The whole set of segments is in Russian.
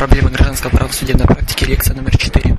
Проблемы гражданского права в судебной практике. Лекция номер 4.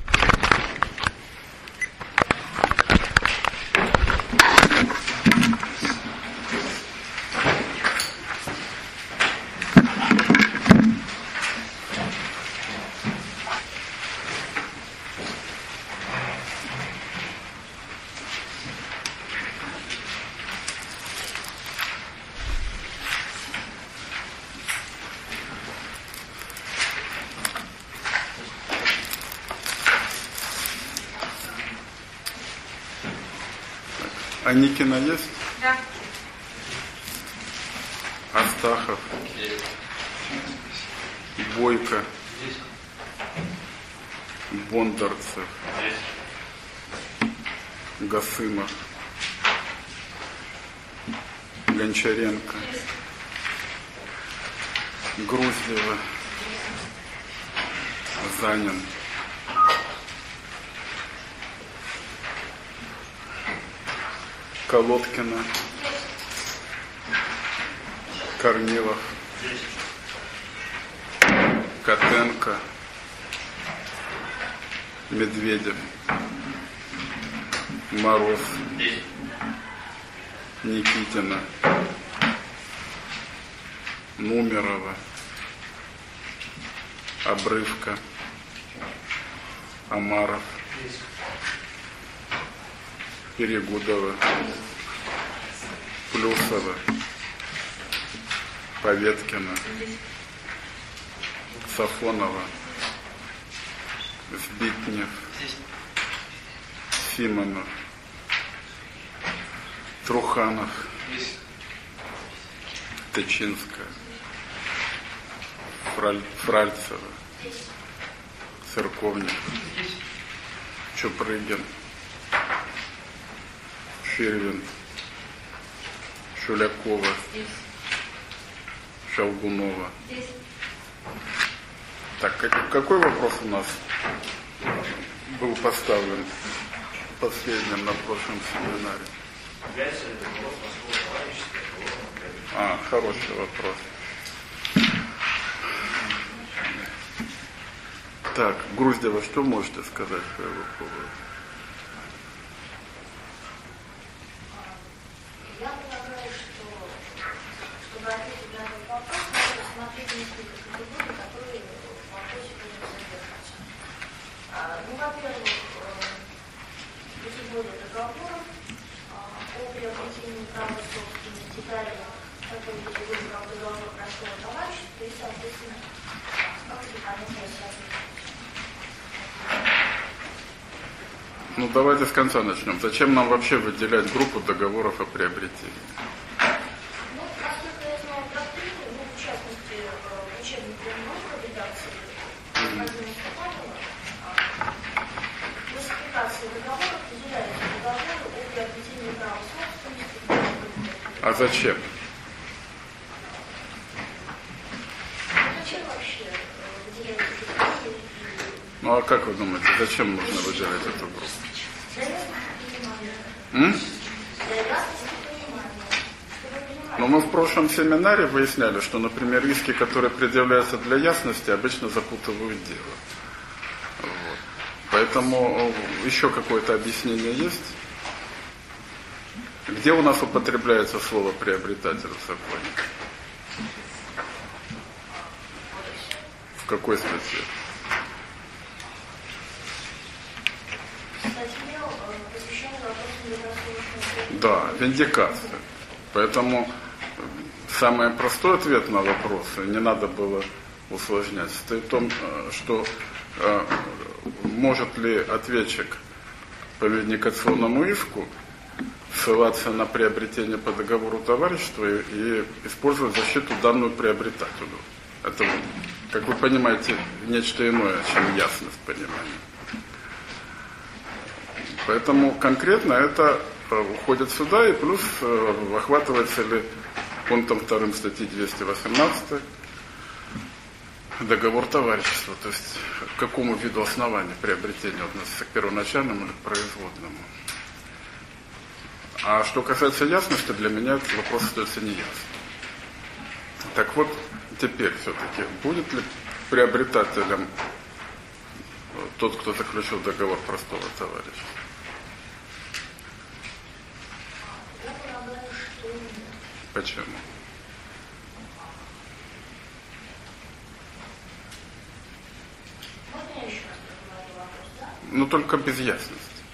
Аникина есть? Да. Астахов? Есть. Бойко? Есть. Бондарцев? Есть. Гасымов? Гончаренко? Груздева? Занин? Колодкина? Корнилов? Котенко? Медведев? Мороз? Есть. Никитина? Нумерова? Обрывка? Амаров? Есть. Перегудова? Плюсова? Поветкина? Сафонова? Сбитнев? Симонов? Труханов? Есть. Тычинская? Фральцева? Церковник? Есть. Чупрыгин? Ширвин? Шулякова? Шалгунова? Так, какой вопрос у нас был поставлен последним на прошлом семинаре? Является ли договор морского товарищества? Хороший вопрос. Так, Груздева, что можете сказать по его поводу? Я полагаю, что чтобы ответить на этот вопрос, надо рассмотреть несколько категорий, которые в вопросе будут содержаться. Во-первых, категория договоров о приобретении права собственности, далее такой категории, как договор морского товарищества и, соответственно, как это понятие соответствует. Ну, давайте с конца начнем. Зачем нам вообще выделять группу договоров о приобретении? Ну, насколько я знаю доктрину, в частности, в учебнике новой редакции Владимира Степанова, классификация договоров выделяется договоры о приобретении права собственности. А зачем? Зачем вообще выделять эти договоры? Ну, а как вы думаете, зачем нужно выделять эту группу? Для ясности понимания. Для ясности понимания. Но мы в прошлом семинаре выясняли, что, например, иски, которые предъявляются для ясности, обычно запутывают дело. Вот. Поэтому еще какое-то объяснение есть? Где у нас употребляется слово «приобретатель» в законе? В какой статье? Да, виндикация. Поэтому самый простой ответ на вопросы, не надо было усложнять, состоит в том, что может ли ответчик по виндикационному иску ссылаться на приобретение по договору товарищества и использовать защиту, данную приобретателю. Это, как вы понимаете, нечто иное, чем ясность понимания. Поэтому конкретно это уходит сюда, и плюс охватывается ли пунктом 2 статьи 218 договор товарищества, то есть к какому виду основания приобретения относится, к первоначальному или к производному. А что касается ясности, для меня этот вопрос остается неясным. Так вот, теперь все-таки будет ли приобретателем тот, кто заключил договор простого товарища? Я полагаю, что нет. Почему? Можно я еще раз проговорю вопрос, да? Но только без ясности.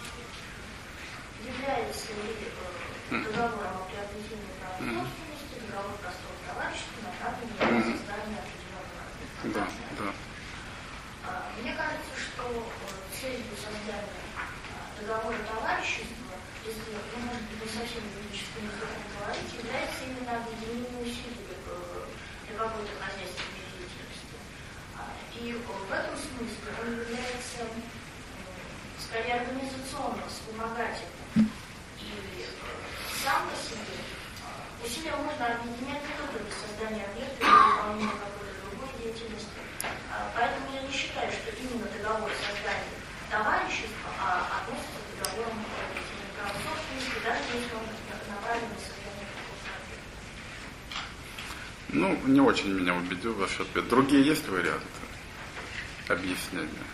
Является ли договором о приобретении права собственности договор простого товарищества, направленный на создание определенного объекта? Да, да. Мне кажется, что целью создания договора товарищества, если, может быть, не совсем юридическим языком говорить, является именно объединение усилий для какой-то хозяйственной деятельности. И в этом смысле он является скорее организационно вспомогательным. И сам по себе усилия можно объединять не только для создания объекта или выполнения какой-то другой деятельности. Поэтому я не считаю, что именно договор создания товарищества относится к договорам о приобретении права собственности, даже если он направлен на создание какого-то объекта. Ну, не очень меня убедил ваш ответ. Другие есть варианты объяснения?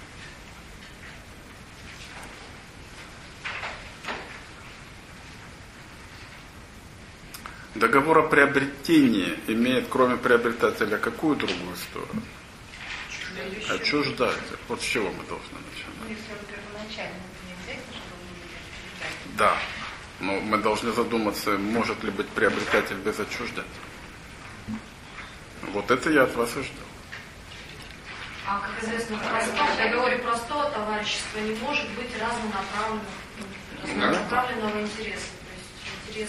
Договор о приобретении имеет, кроме приобретателя, какую другую сторону? Отчуждатель. Вот с чего мы должны начинать? Если он первоначально не обязательно, чтобы он не отчуждатель. Да. Но мы должны задуматься, может ли быть приобретатель без отчуждателя. Вот это я от вас и ждал. А, как известно, в договоре простого товарищества не может быть разнонаправленного интереса. То есть интерес,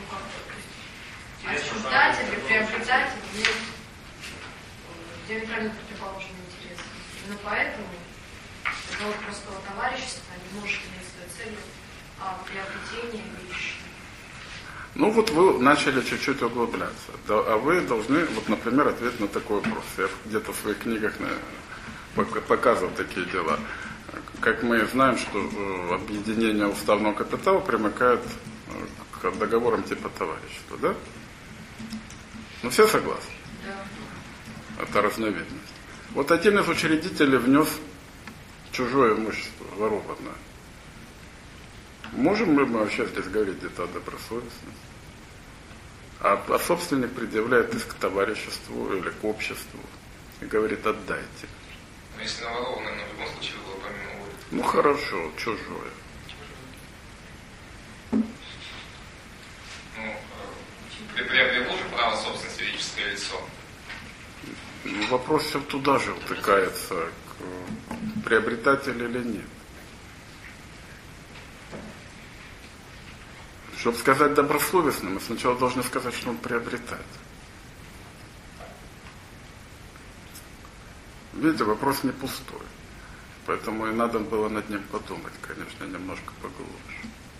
отчуждатель и приобретатель имеют диаметрально противоположные интересы. Именно поэтому договор простого товарищества не может иметь своей целью приобретение вещи. Ну вот вы начали чуть-чуть углубляться. А вы должны, вот, например, ответить на такой вопрос. Я где-то в своих книгах показывал такие дела. Как мы знаем, что объединение уставного капитала примыкает к договорам типа товарищества, да? Ну все согласны? Да. Это разновидность. Вот один из учредителей внес чужое имущество, ворованное. Можем ли мы вообще здесь говорить где-то о добросовестности? А собственник предъявляет иск к товариществу или к обществу и говорит: отдайте. Но если наворованное, но в любом случае было помимо воли. Ну хорошо, чужое. Ну, приобрело же право собственности юридическое лицо. Ну, вопрос все туда же утыкается, к приобретателю или нет. Чтобы сказать добросовестно, мы сначала должны сказать, что он приобретает. Видите, вопрос не пустой. Поэтому и надо было над ним подумать, конечно, немножко поглубже.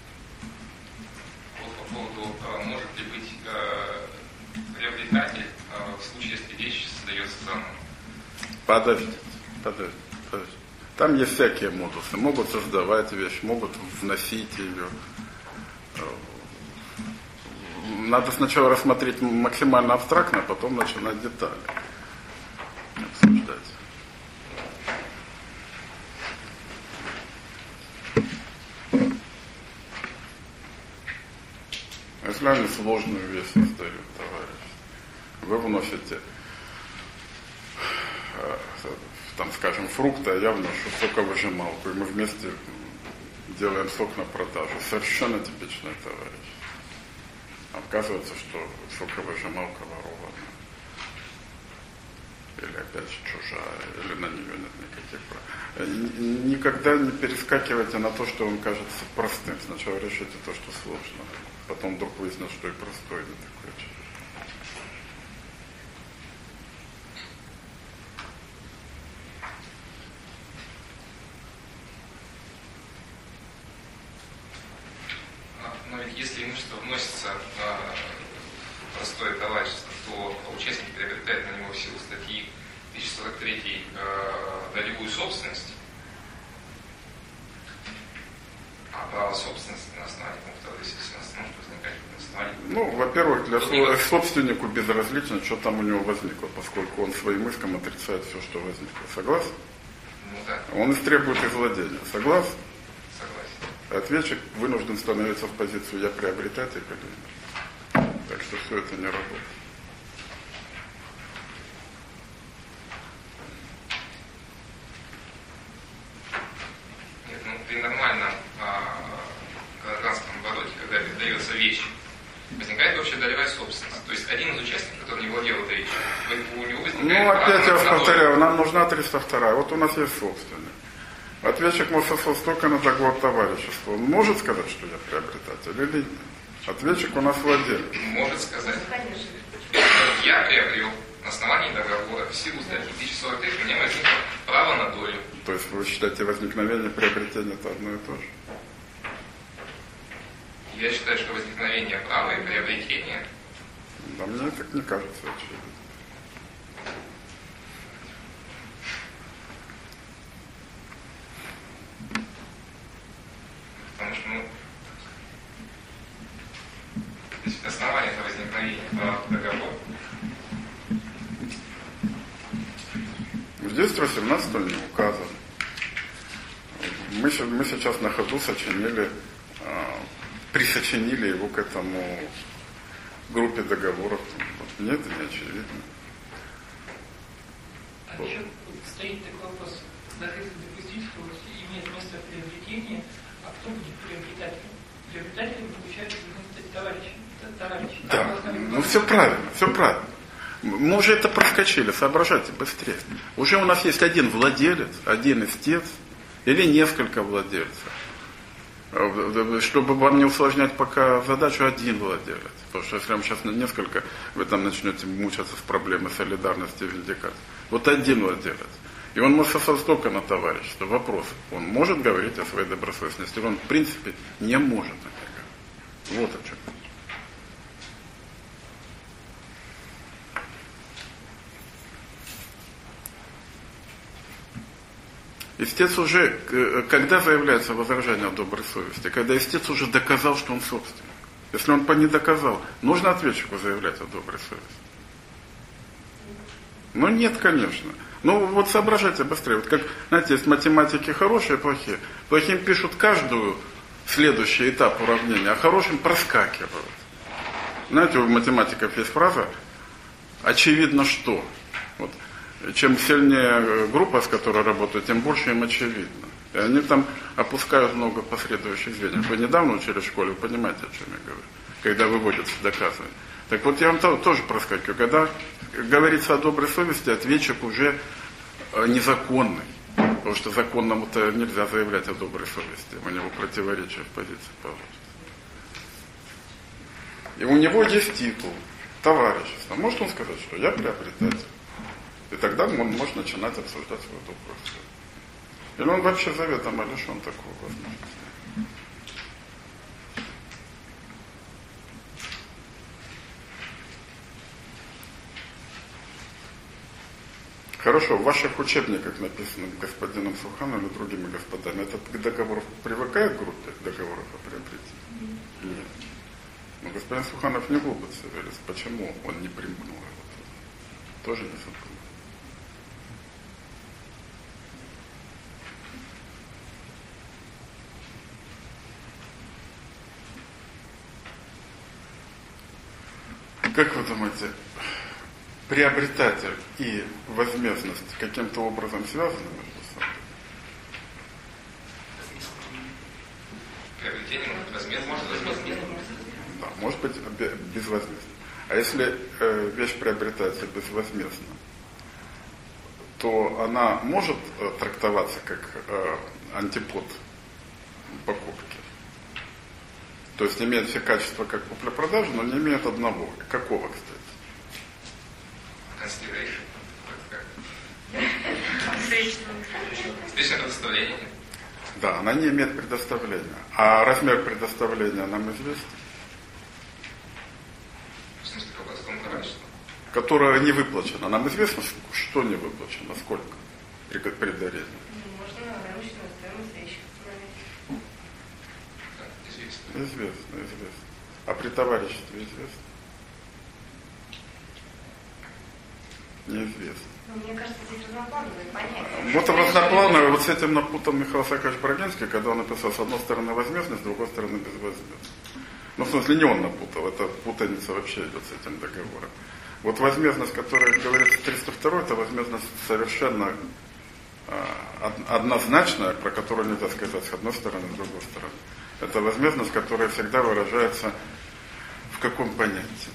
Вот по поводу, может ли быть приобретатель в случае, если вещь создается заново. Подождите. Там есть всякие модусы. Могут создавать вещь, могут вносить ее. Надо сначала рассмотреть максимально абстрактно, а потом начинать детали обсуждать. Если они сложную вещь создают, товарищ, вы вносите, там, скажем, фрукты, а я вношу соковыжималку, и мы вместе делаем сок на продажу. Совершенно типичный товарищ. Оказывается, что соковыжималка ворована. Или опять чужая, или на нее нет никаких прав. Никогда не перескакивайте на то, что вам кажется простым. Сначала решите то, что сложно. Потом вдруг выяснится, что и простое не такое чужое. Но ведь если имущество вносится в простое товарищество, то участник приобретает на него в силу статьи 1043 долевую собственность, а право собственности на основании пункта 217 может возникать на основании Ну, во-первых, собственнику безразлично, что там у него возникло, поскольку он своим иском отрицает все, что возникло. Согласен? Ну да. Он истребует их владения. Согласен? Согласен. Ответчик вынужден становиться в позицию «я приобретатель» или нет. Так что все это не работает. Нет, ну при нормальном гражданском обороте, когда передается вещь, возникает вообще долевая собственность. То есть один из участников, который не владел этой вещью, у него возникает Ну, опять я вас право на повторяю, нам нужна 302. Вот у нас есть собственник. Ответчик может сослаться только на договор товарищества. Он может сказать, что я приобретатель или нет? Ответчик у нас владелец. может сказать. Я приобрел на основании договора в силу статьи 1043 у меня возникло право на долю. То есть вы считаете, возникновение и приобретение это одно и то же? Я считаю, что возникновение права и приобретение Да мне так не кажется, очевидно. потому что, ну, то есть основание для возникновения права в договор. Здесь в 18 не указано. Мы сейчас на ходу сочинили, присочинили его к этому группе договоров. Нет, не очевидно. А еще стоит такой вопрос. Даже если допустить, что имеет место приобретение, а кто будет приобретателем? Приобретателем получается товарищ. Да, ну все правильно, все правильно. Мы уже это проскочили, соображайте быстрее. Уже у нас есть один владелец, один истец или несколько владельцев. Чтобы вам не усложнять пока задачу, один владелец. Потому что если вам сейчас несколько, вы там начнете мучаться с проблемой солидарности и виндикации. Вот один владелец. И он может сослаться только на товарищество. Вопрос, он может говорить о своей добросовестности, или он в принципе не может. Вот о чем. Истец уже, когда заявляется возражение о доброй совести, когда истец уже доказал, что он собственник. Если он не доказал, нужно ответчику заявлять о доброй совести. Ну нет, конечно. Ну вот соображайте быстрее. Вот как, знаете, есть математики хорошие и плохие. Плохим пишут каждую следующий этап уравнения, а хорошим проскакивают. Знаете, у математиков есть фраза «очевидно что». Вот. Чем сильнее группа, с которой работают, тем больше им очевидно. И они там опускают много последующих звеньев. Вы недавно учили в школе, вы понимаете, о чем я говорю, когда выводятся доказывания. Так вот, я вам тоже проскакиваю. Когда говорится о доброй совести, ответчик уже незаконный. Потому что законному-то нельзя заявлять о доброй совести. У него противоречие в позиции получится. И у него есть титул товарищества. Может он сказать, что я приобретатель? И тогда он может начинать обсуждать свою добрую совесть. Или он вообще заведомо лишен такого возможности. Хорошо, в ваших учебниках, написанных господином Суханом или другими господами, этот договор привыкает к группе договоров о приобретении? Нет. Но господин Суханов не глупо цивилист. Почему он не примкнул его? Тоже не забыл. Как вы думаете, приобретатель и возмездность каким-то образом связаны между собой? Приобретение может возмездно. Да, может быть безвозмездно. А если вещь приобретается безвозмездно, то она может трактоваться как антипод покупки. То есть имеет все качества как купля-продажа, но не имеет одного. Какого, кстати? Встречное предоставление. Да, она не имеет предоставления. А размер предоставления нам известен? В смысле, какого товарищества? Которое не выплачено. Нам известно, что не выплачено, сколько при дарении. Можно наручную стоимость вещи. Известно. Известно. А при товариществе известно? Неизвестно. Ну, мне кажется, здесь разноплановые понятия. Вот разноплановые, вот с этим напутал Михаил Саакаевич Брагинский, когда он написал с одной стороны возмездность, с другой стороны безвозмездность. Ну, в смысле, не он напутал, это путаница вообще идет с этим договором. Вот возмездность, которая говорится 302, это возмездность совершенно однозначная, про которую нельзя сказать с одной стороны, с другой стороны. Это возмездность, которая всегда выражается в каком понятии?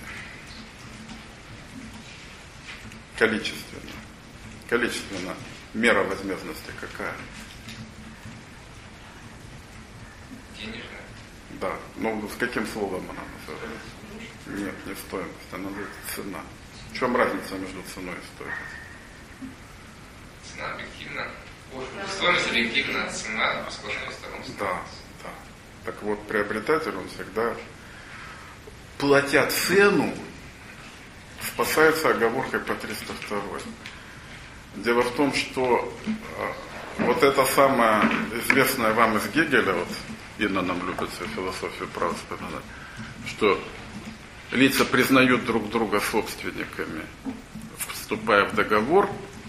Количественно. Количественно. Мера возмездности какая? Денежная. Да. Ну, с каким словом она называется? Нет, не стоимость, она называется цена. В чем разница между ценой и стоимостью? Цена объективна. Стоимость объективна, цена по соглашению сторон. Да, да. Так вот, приобретатель, он всегда, платя цену, спасается оговоркой по 302. Дело в том, что вот это самое известное вам из Гегеля, вот Инна нам любит свою философию права вспоминать, что лица признают друг друга собственниками, вступая в договор.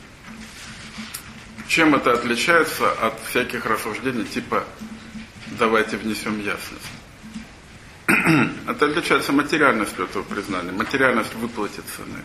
Чем это отличается от всяких рассуждений типа «давайте внесем ясность»? Это отличается материальностью этого признания, материальность выплаты цены.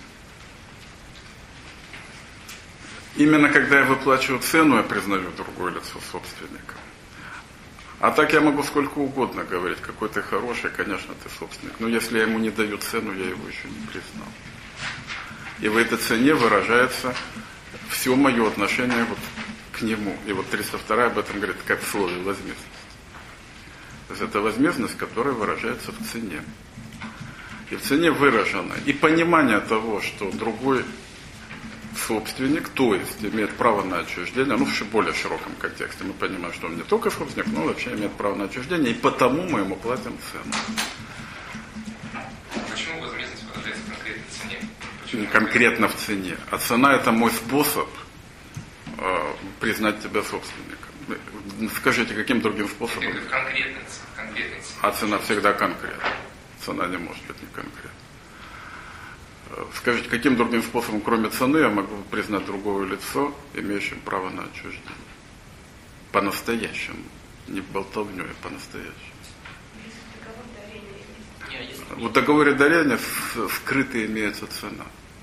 Именно когда я выплачиваю цену, я признаю другое лицо собственником. А так я могу сколько угодно говорить, какой ты хороший, конечно, ты собственник. Но если я ему не даю цену, я его еще не признал. И в этой цене выражается все мое отношение вот к нему. И вот 302 об этом говорит, как в слове возмездность. То есть это возмездность, которая выражается в цене. И в цене выражено и понимание того, что другой собственник, то есть имеет право на отчуждение, ну в более широком контексте. Мы понимаем, что он не только собственник, но вообще имеет право на отчуждение, и потому мы ему платим цену. Почему возмездность выражается в конкретной цене? Почему Не конкретно в цене. А цена это мой способ признать тебя собственником. Скажите, каким другим способом? в конкретной цене. А цена всегда конкретна. Цена не может быть не конкретна. Скажите, каким другим способом, кроме цены, я могу признать другое лицо, имеющим право на отчуждение? По-настоящему. Не болтовню, а по-настоящему. В договоре дарения скрыто имеется цена.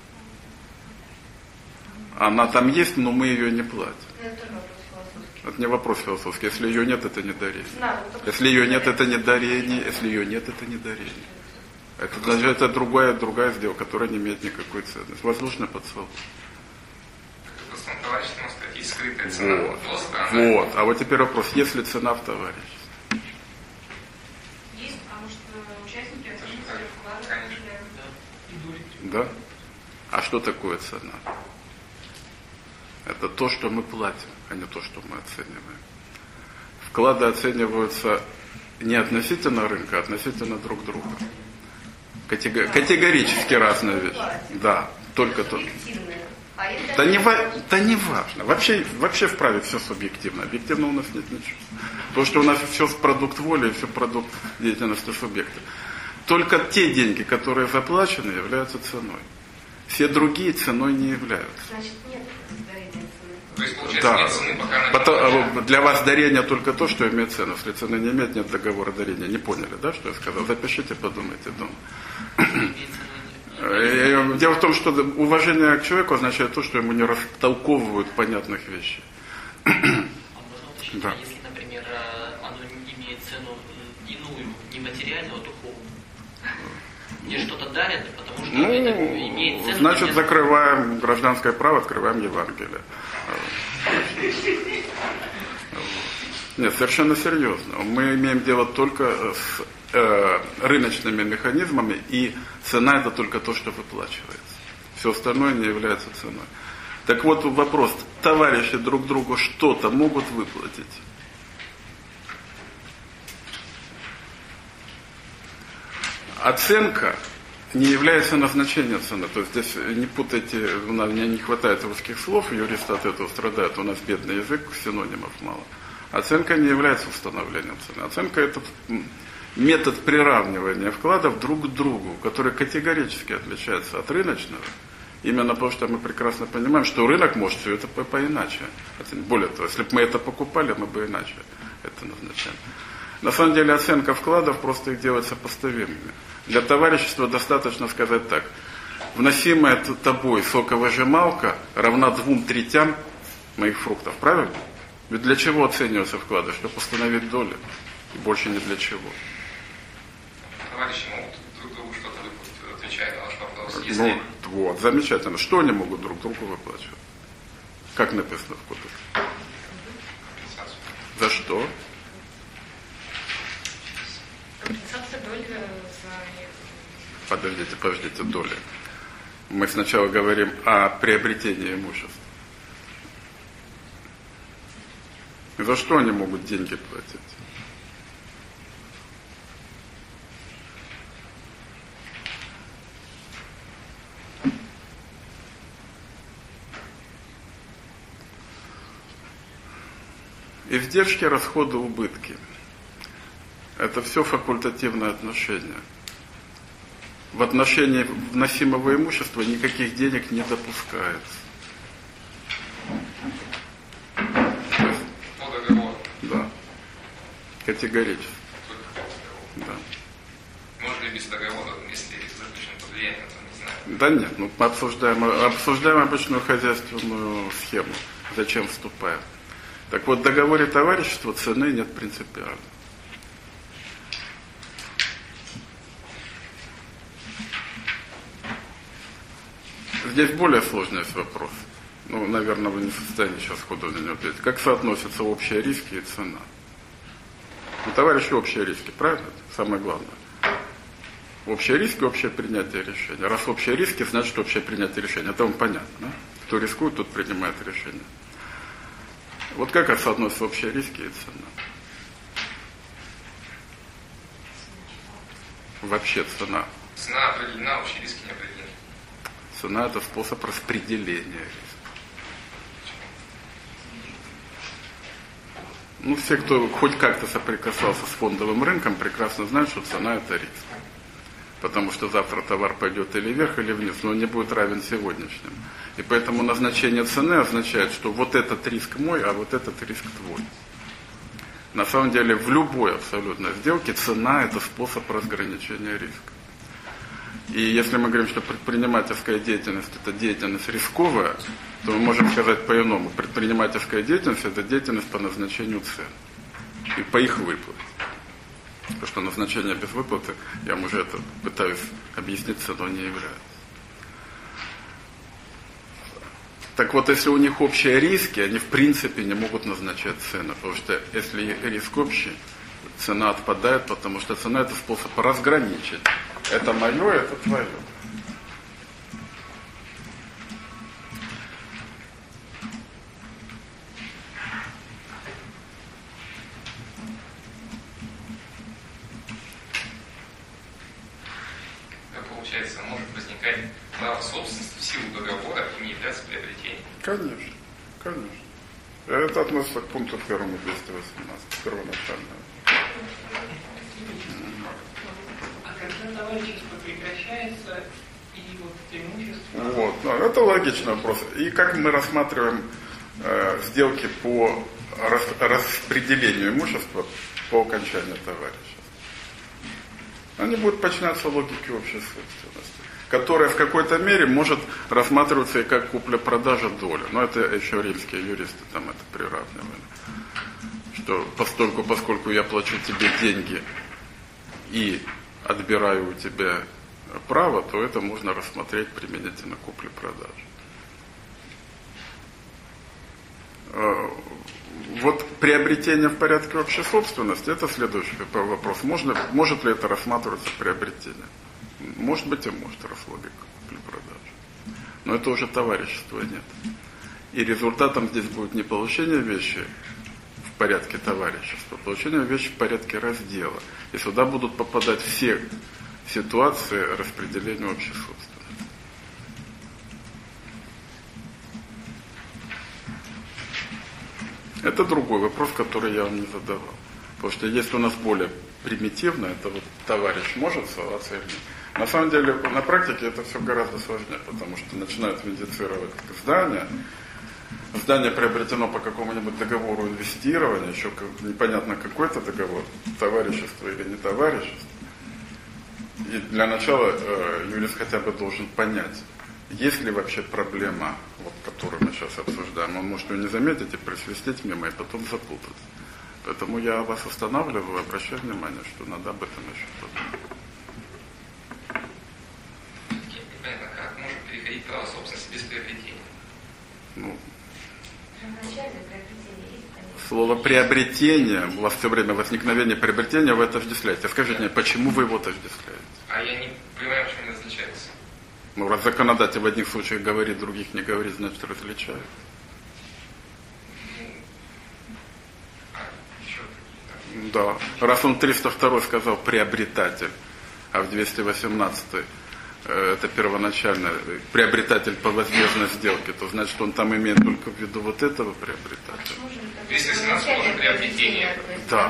Она там есть, но мы ее не платим. Это не вопрос философский. Если ее нет, это не дарение. Если ее нет, это не дарение. Если ее нет, это не дарение. Это даже это другая сделка, которая не имеет никакой ценности. Воздушный поцелуй. Просто товарищество, можно сказать, есть скрытая цена. Вот. А вот теперь вопрос, есть ли цена в товариществе? Есть, потому что участники оценивают вклады. Да? А что такое цена? Это то, что мы платим, а не то, что мы оцениваем. Вклады оцениваются не относительно рынка, а относительно друг друга. Категорически разная вещь. Да, только то. Да не важно. Вообще в праве все субъективно. Объективно у нас нет ничего. То, что у нас все продукт воли, все продукт деятельности субъекта. Только те деньги, которые заплачены, являются ценой. Все другие ценой не являются. Значит, нет дарения цены. То есть, получается, Да. нет цены, пока она Для вас дарение только то, что имеет цену. Если цены не имеет, нет договора дарения. Не поняли, да, что я сказал? Запишите, подумайте дома. Дело в том, что уважение к человеку означает то, что ему не растолковывают понятных вещей. А можно уточнить, Да. если, например, оно имеет цену иную, не материальную, а духовную? Мне что-то дарят, потому что это имеет цену. Значит, закрываем гражданское право, открываем Евангелие. Нет, совершенно серьезно. Мы имеем дело только с рыночными механизмами, и цена это только то, что выплачивается. Все остальное не является ценой. Так вот вопрос, товарищи друг другу что-то могут выплатить? Оценка не является назначением цены. То есть здесь не путайте, у нас не хватает русских слов, юристы от этого страдают, у нас бедный язык, синонимов мало. Оценка не является установлением цены. Оценка это метод приравнивания вкладов друг к другу, который категорически отличается от рыночного, именно потому что мы прекрасно понимаем, что рынок может все это поиначе. Более того, если бы мы это покупали, мы бы иначе это назначали. На самом деле оценка вкладов просто их делает сопоставимыми. Для товарищества достаточно сказать так. Вносимая тобой соковыжималка равна 2/3 моих фруктов. Правильно? Ведь для чего оцениваются вклады? Чтобы установить доли. И больше ни для чего. Товарищи могут друг другу что-то выплатить, отвечая на ваш вопрос. Если... Ну, вот, замечательно. Что они могут друг другу выплачивать? Как написано в кодексе? Компенсацию. За что? Компенсация доли за... Подождите, доли. Мы сначала говорим о приобретении имущества. За что они могут деньги платить? Издержки, расходы, убытки. Это все факультативное отношение. В отношении вносимого имущества никаких денег не допускается. По договору. Да. Категорически. Да. Можно ли без договора, если заключен под влиянием, то не знаю. Да нет, ну мы обсуждаем обычную хозяйственную схему. Зачем вступаем? Так вот, в договоре товарищества цены нет принципиально. Здесь более сложный есть вопрос. Ну, наверное, вы не в состоянии сейчас сходу на него ответить. Как соотносятся общие риски и цена? Ну, товарищи, общие риски, правильно? Самое главное. Общие риски, общее принятие решения. Раз общие риски, значит общее принятие решения. Это вам понятно, да? Кто рискует, тот принимает решение. Вот как соотносятся общие риски и цена? Вообще цена. Цена определена, общие риски не определены. Цена – это способ распределения риска. Ну, все, кто хоть как-то соприкасался с фондовым рынком, прекрасно знают, что цена – это риск. Потому что завтра товар пойдет или вверх, или вниз, но он не будет равен сегодняшнему. И поэтому назначение цены означает, что вот этот риск мой, а вот этот риск твой. На самом деле в любой абсолютно сделке цена – это способ разграничения риска. И если мы говорим, что предпринимательская деятельность – это деятельность рисковая, то мы можем сказать по-иному. Предпринимательская деятельность – это деятельность по назначению цен и по их выплате. Потому что назначение без выплаты, я вам уже это пытаюсь объяснить, ценой не является. Так вот, если у них общие риски, они в принципе не могут назначать цены. Потому что если риск общий, цена отпадает, потому что цена – это способ разграничить. Это мое, это твое. Получается, может возникать право собственности в силу договора и не являться приобретением. Конечно, конечно. Это относится к пункту 1 218, первоначально. А когда товарищество прекращается, и вот имущество... Вот, это логичный вопрос. И как мы рассматриваем сделки по распределению имущества по окончанию товарищества? Они будут подчиняться логике общей собственности, которая в какой-то мере может рассматриваться и как купля-продажа доли. Но это еще римские юристы там это приравнивали. Что поскольку я плачу тебе деньги и отбираю у тебя право, то это можно рассмотреть применительно купли-продажи. Вот приобретение в порядке общей собственности – это следующий вопрос. Может ли это рассматриваться приобретение? Может быть и может, раз логика купли-продажи. Но это уже товарищества нет. И результатом здесь будет не получение вещи в порядке товарищества, а получение вещи в порядке раздела. И сюда будут попадать все ситуации распределения общей собственности. Это другой вопрос, который я вам не задавал. Потому что есть у нас более примитивно, это вот товарищ может ссылаться или нет. На самом деле, на практике это все гораздо сложнее, потому что начинают индицировать здание. Здание приобретено по какому-нибудь договору инвестирования, еще непонятно какой-то договор, товарищество или не товарищество. И для начала юрист хотя бы должен понять, есть ли вообще проблема, вот, которую мы сейчас обсуждаем. Он может ее не заметить и просвистеть мимо, и потом запутаться. Поэтому я вас останавливаю, обращаю внимание, что надо об этом еще подумать. Непонятно, как может переходить право собственности без приобретения? Ну, слово «приобретение», у вас все время возникновение приобретения, вы отождествляете. Скажите мне, почему вы его отождествляете? А я не понимаю, почему они различаются. Ну, раз законодатель в одних случаях говорит, в других не говорит, значит различают. Да. Раз он 302 сказал «приобретатель», а в 218 это первоначально приобретатель по возмездной сделке, то значит он там имеет только в виду вот этого приобретателя. 218 тоже приобретение. Да.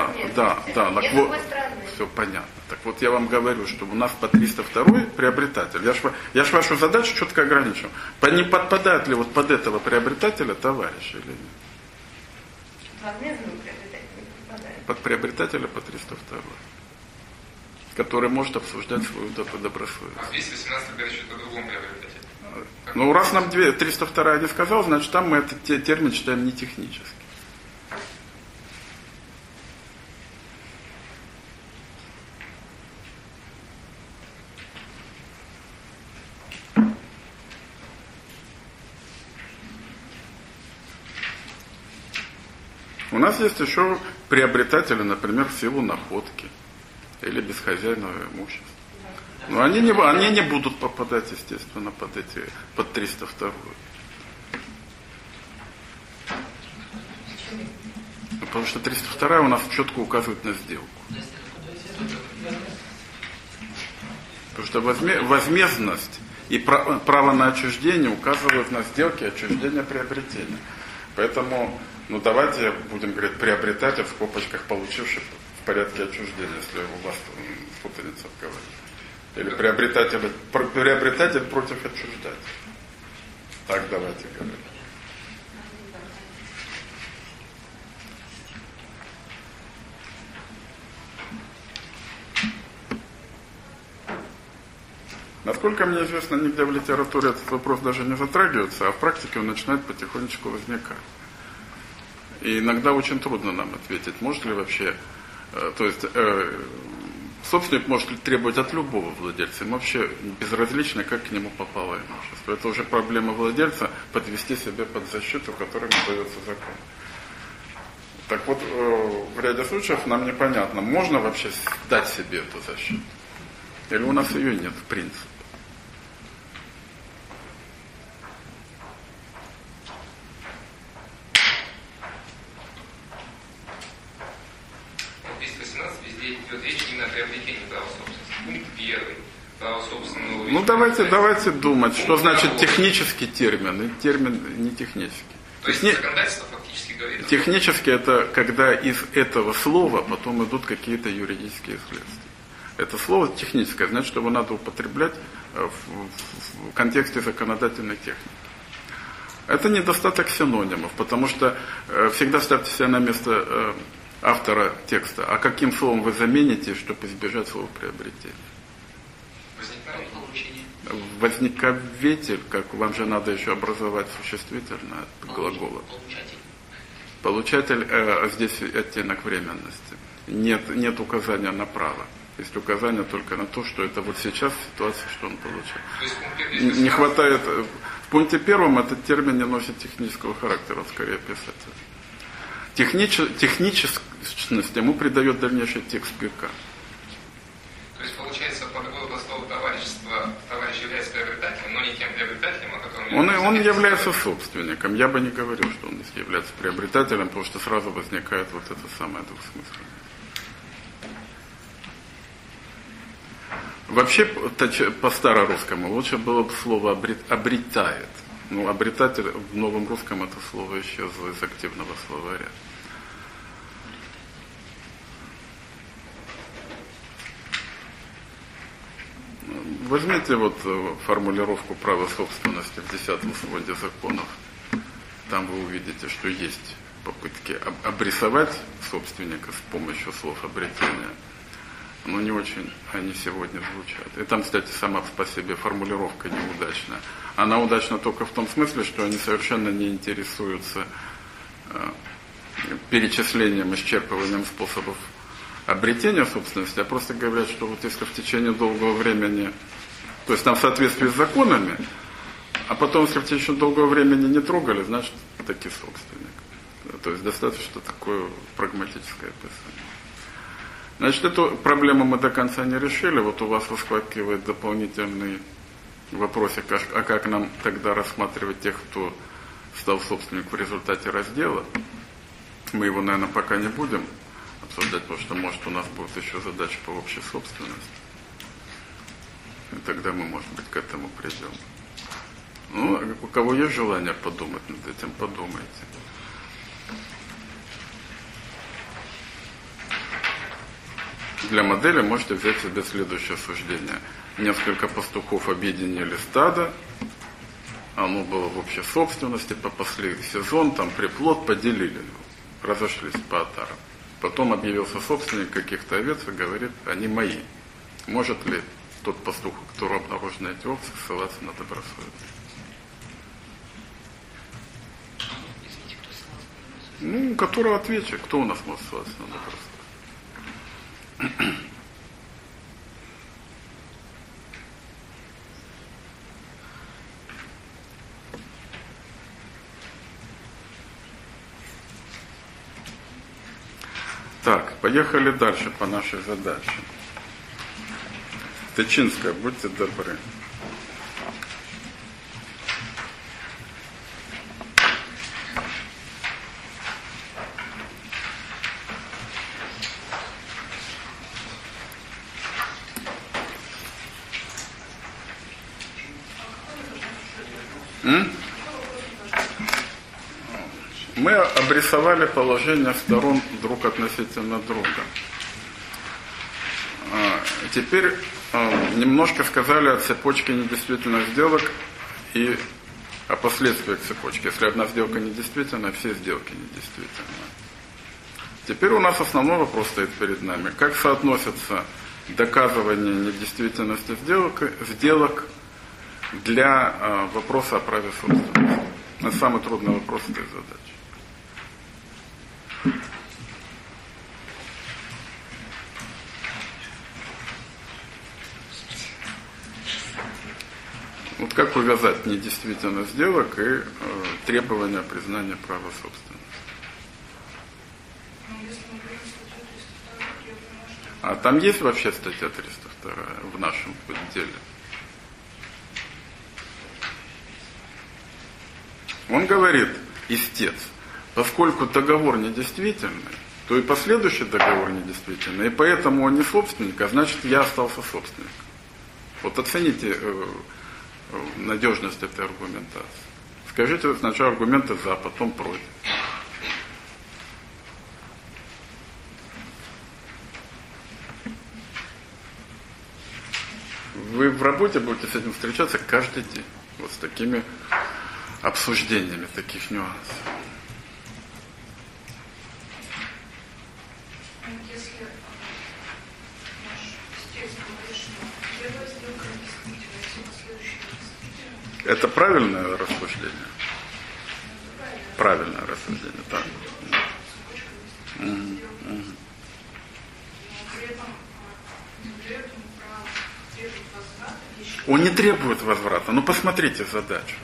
Все понятно. Так вот я вам говорю, что у нас по 302 приобретатель. Я ж вашу задачу четко ограничил. Не подпадает ли вот под этого приобретателя товарищ или нет? Возмездный приобретатель не подпадает. Под приобретателя по 302. Который может обсуждать свою добросовестность. А 218 говорит что-то о другом приобретателе. Ну, раз нам 302 не сказал, значит, там мы этот термин считаем не технически. У нас есть еще приобретатели, например, в силу находки или бесхозяйного имущества. Но они не будут попадать, естественно, под 302. Потому что 302 у нас четко указывает на сделку. Потому что возмездность и право на отчуждение указывают на сделки отчуждения приобретения. Поэтому, давайте будем говорить приобретатель в скобочках получивший в порядке отчуждения, если у вас путаница в голове. Или приобретатель против отчуждателя. Так давайте говорить. Насколько мне известно, нигде в литературе этот вопрос даже не затрагивается, а в практике он начинает потихонечку возникать. И иногда очень трудно нам ответить, может ли вообще, то есть собственник может ли требовать от любого владельца, ему вообще безразлично, как к нему попало имущество. Это уже проблема владельца подвести себя под защиту, которой ему дается закон. Так вот, в ряде случаев нам непонятно, можно вообще дать себе эту защиту, или у нас ее нет в принципе. 218 везде идет речь именно о приобретении права собственности. Пункт 1. Право собственного. Давайте думать, что значит технический термин и термин не технический. То есть законодательство фактически говорит. Технически это когда из этого слова потом идут какие-то юридические следствия. Это слово техническое, значит, что его надо употреблять в контексте законодательной техники. Это недостаток синонимов, потому что всегда ставьте себя на место автора текста. А каким словом вы замените, чтобы избежать слова приобретения? Возниковитель, как вам же надо еще образовать существительное от глагола. Получатель, здесь оттенок временности. Нет указания на право. Есть указание только на то, что это вот сейчас ситуация, что он получил. Не хватает. В пункте 1 этот термин не носит технического характера, он скорее писатель. Техничность ему придает дальнейший текст ГК. То есть получается, по такому простому товарищество товарищ является приобретателем, но не тем приобретателем, о котором он является собственником. Я бы не говорил, что он является приобретателем, потому что сразу возникает вот это самое двусмысленное. Вообще, по старорусскому лучше было бы слово «обретает». Ну, обретатель в новом русском это слово исчезло из активного словаря. возьмите вот формулировку права собственности в 10-м своде законов. Там вы увидите, что есть попытки обрисовать собственника с помощью слов обретения. Но не очень они сегодня звучат. И там, кстати, сама по себе формулировка неудачная. Она удачна только в том смысле, что они совершенно не интересуются перечислением, исчерпыванием способов обретения собственности, а просто говорят, что вот если в течение долгого времени, то есть там в соответствии с законами, а потом, если в течение долгого времени не трогали, значит, таки собственник. То есть достаточно такое прагматическое описание. Значит, эту проблему мы до конца не решили. Вот у вас выскакивает дополнительный вопросик, а как нам тогда рассматривать тех, кто стал собственником в результате раздела. Мы его, наверное, пока не будем обсуждать, потому что, может, у нас будет еще задача по общей собственности. И тогда мы, может быть, к этому придем. Ну, у кого есть желание подумать над этим, подумайте. Для модели можете взять себе следующее суждение. Несколько пастухов объединили стадо, оно было в общей собственности, попасли сезон, там приплод, поделили его, разошлись по отарам. Потом объявился собственник каких-то овец и говорит, они мои. Может ли тот пастух, у которого обнаружены эти овцы, ссылаться на добросовестность? Ну, которого ответчик, кто у нас может ссылаться на добросовестность? Так, поехали дальше по нашей задаче. Тычинская, будьте добры. Мы обрисовали положение сторон друг относительно друга. Теперь немножко сказали о цепочке недействительных сделок и о последствиях цепочки. Если одна сделка недействительна, все сделки недействительны. Теперь у нас основной вопрос стоит перед нами. Как соотносится доказывание недействительности сделок для вопроса о праве собственности? Это самый трудный вопрос этой задачи. Вот как увязать недействительность сделок и требования признания права собственности? А там есть вообще статья 302 в нашем деле? Он говорит, истец, поскольку договор недействительный, то и последующий договор недействительный, и поэтому он не собственник, а значит я остался собственником. Вот оцените надежность этой аргументации. Скажите сначала аргументы за, потом против. Вы в работе будете с этим встречаться каждый день. Вот с такими обсуждениями таких нюансов. Если наш истец говорит, что первая сделка действительно, все последующие действительно. Это правильное рассуждение? Правильное рассуждение, так. Он не требует возврата. Ну посмотрите задачу.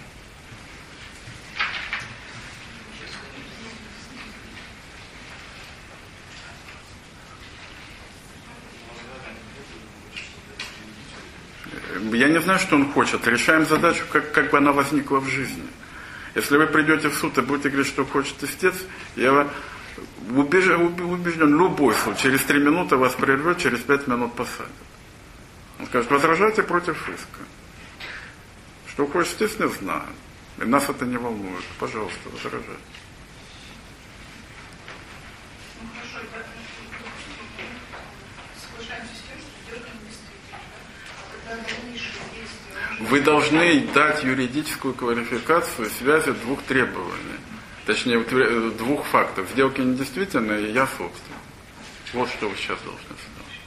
Я не знаю, что он хочет. Решаем задачу, как бы она возникла в жизни. Если вы придете в суд и будете говорить, что хочет истец, я убежден, любой суд через 3 минуты вас прервет, через 5 минут посадит. Он скажет, возражайте против иска. Что хочет истец, не знаю. И нас это не волнует. Пожалуйста, возражайте. Ну хорошо, соглашаемся с тем, что сделка недействительна. А когда дальнейшие Вы должны дать юридическую квалификацию связи двух требований. Точнее, двух фактов. Сделки недействительные и я собственник. Вот что вы сейчас должны сделать.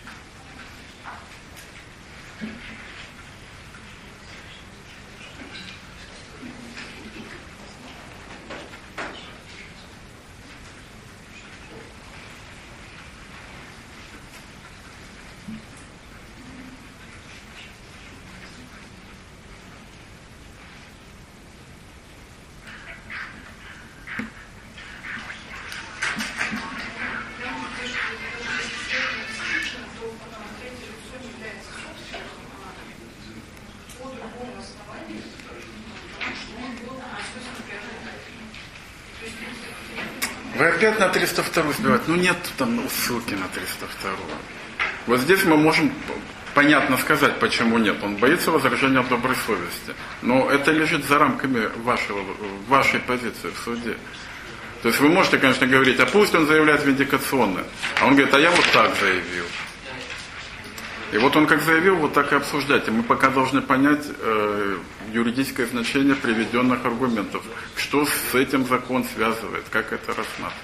Вы опять на 302 сбиваете. Ну нет там ссылки на 302. Вот здесь мы можем понятно сказать, почему нет. Он боится возражения в доброй совести. Но это лежит за рамками вашей позиции в суде. То есть вы можете, конечно, говорить, а пусть он заявляет виндикационно. А он говорит, а я вот так заявил. И вот он как заявил, вот так и обсуждать. И мы пока должны понять юридическое значение приведенных аргументов. Что с этим закон связывает, как это рассматривать.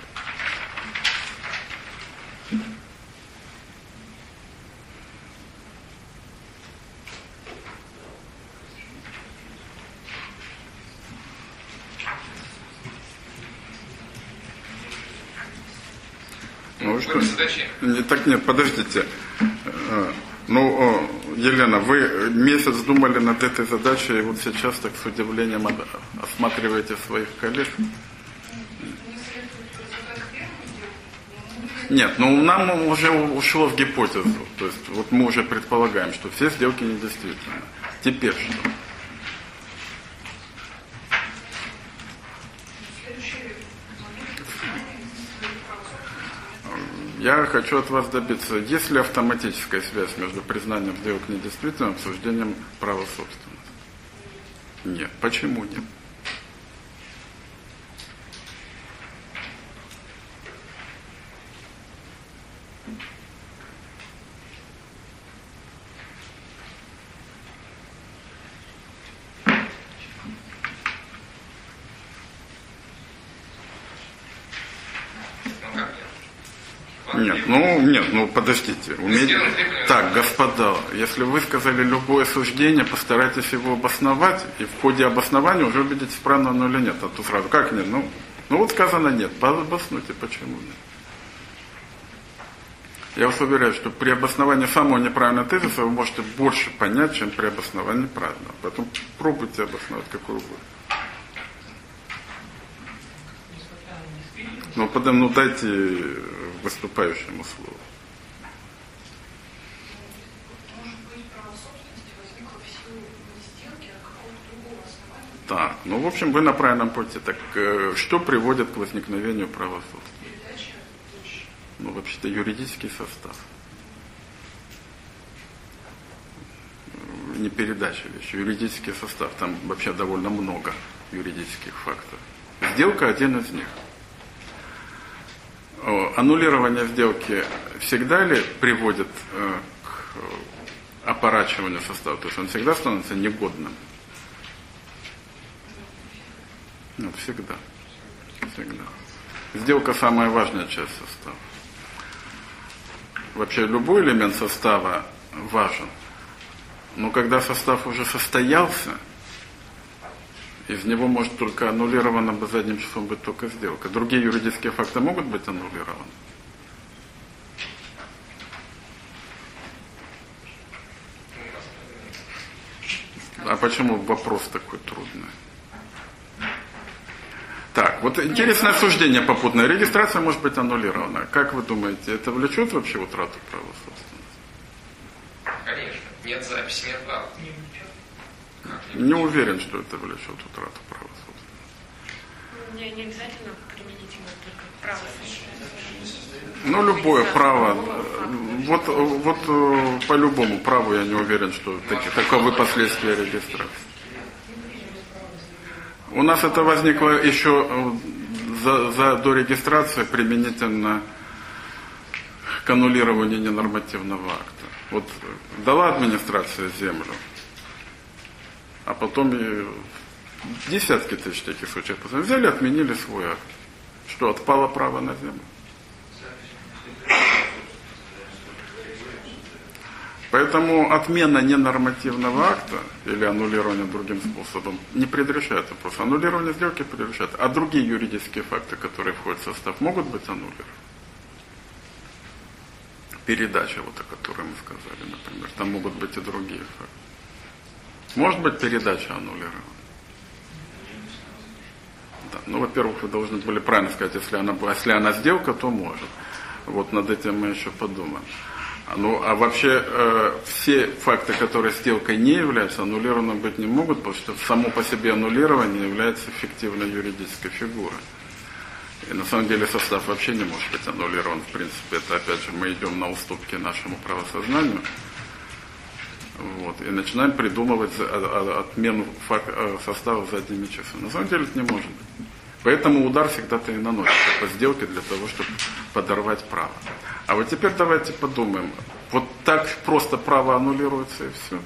Ну, что? Так нет, подождите. Елена, вы месяц думали над этой задачей, и вот сейчас так с удивлением осматриваете своих коллег? Нет, нам уже ушло в гипотезу. То есть вот мы уже предполагаем, что все сделки недействительны. Теперь что? Я хочу от вас добиться, есть ли автоматическая связь между признанием сделок недействительным и обсуждением права собственности? Нет. Почему нет? Нет, подождите. Так, господа, если вы сказали любое суждение, постарайтесь его обосновать, и в ходе обоснования уже убедитесь, правильно оно или нет. А то сразу, как нет? Вот сказано нет, обоснуйте, почему нет. Я вас уверяю, что при обосновании самого неправильного тезиса вы можете больше понять, чем при обосновании правильного. Поэтому пробуйте обосновать какой угодно. Дайте выступающему слову. Так, в общем, вы на правильном пути. Так, что приводит к возникновению права собственности? Вообще-то юридический состав. Не передача вещи, юридический состав. Там вообще довольно много юридических фактов. Сделка один из них. Аннулирование сделки всегда ли приводит к опорачиванию состава? То есть он всегда становится негодным? Всегда. Сделка самая важная часть состава. Вообще любой элемент состава важен. Но когда состав уже состоялся, из него может только аннулирована бы задним числом быть только сделка. Другие юридические факты могут быть аннулированы? А почему вопрос такой трудный? Так, вот интересное суждение попутное. Регистрация может быть аннулирована. Как вы думаете, это влечет вообще утрату права собственности? Конечно. Нет записи, нет права. Не уверен, что это влечет утрату права собственности. Не обязательно применительно только право собственности. Любое право. Вот по любому праву я не уверен, что таковы последствия регистрации. У нас это возникло еще до регистрации применительно к аннулированию ненормативного акта. Вот дала администрация землю. А потом и десятки тысяч таких случаев. Взяли, отменили свой акт. Что, отпало право на землю? Поэтому отмена ненормативного акта или аннулирование другим способом не предрешает вопрос. Аннулирование сделки предрешает. А другие юридические факты, которые входят в состав, могут быть аннулированы? Передача, вот о которой мы сказали, например. Там могут быть и другие факты. Может быть передача аннулирована? Да. Ну, во-первых, вы должны были правильно сказать, если она сделка, то может. Вот над этим мы еще подумаем. Ну, а вообще все факты, которые сделкой не являются, аннулированы быть не могут, потому что само по себе аннулирование является эффективной юридической фигурой. И на самом деле состав вообще не может быть аннулирован. В принципе, это опять же мы идем на уступки нашему правосознанию. Вот, и начинаем придумывать отмену состава задними часами. На самом деле это не может быть. Поэтому удар всегда-то и наносится по сделке для того, чтобы подорвать право. А вот теперь давайте подумаем. Вот так просто право аннулируется и все.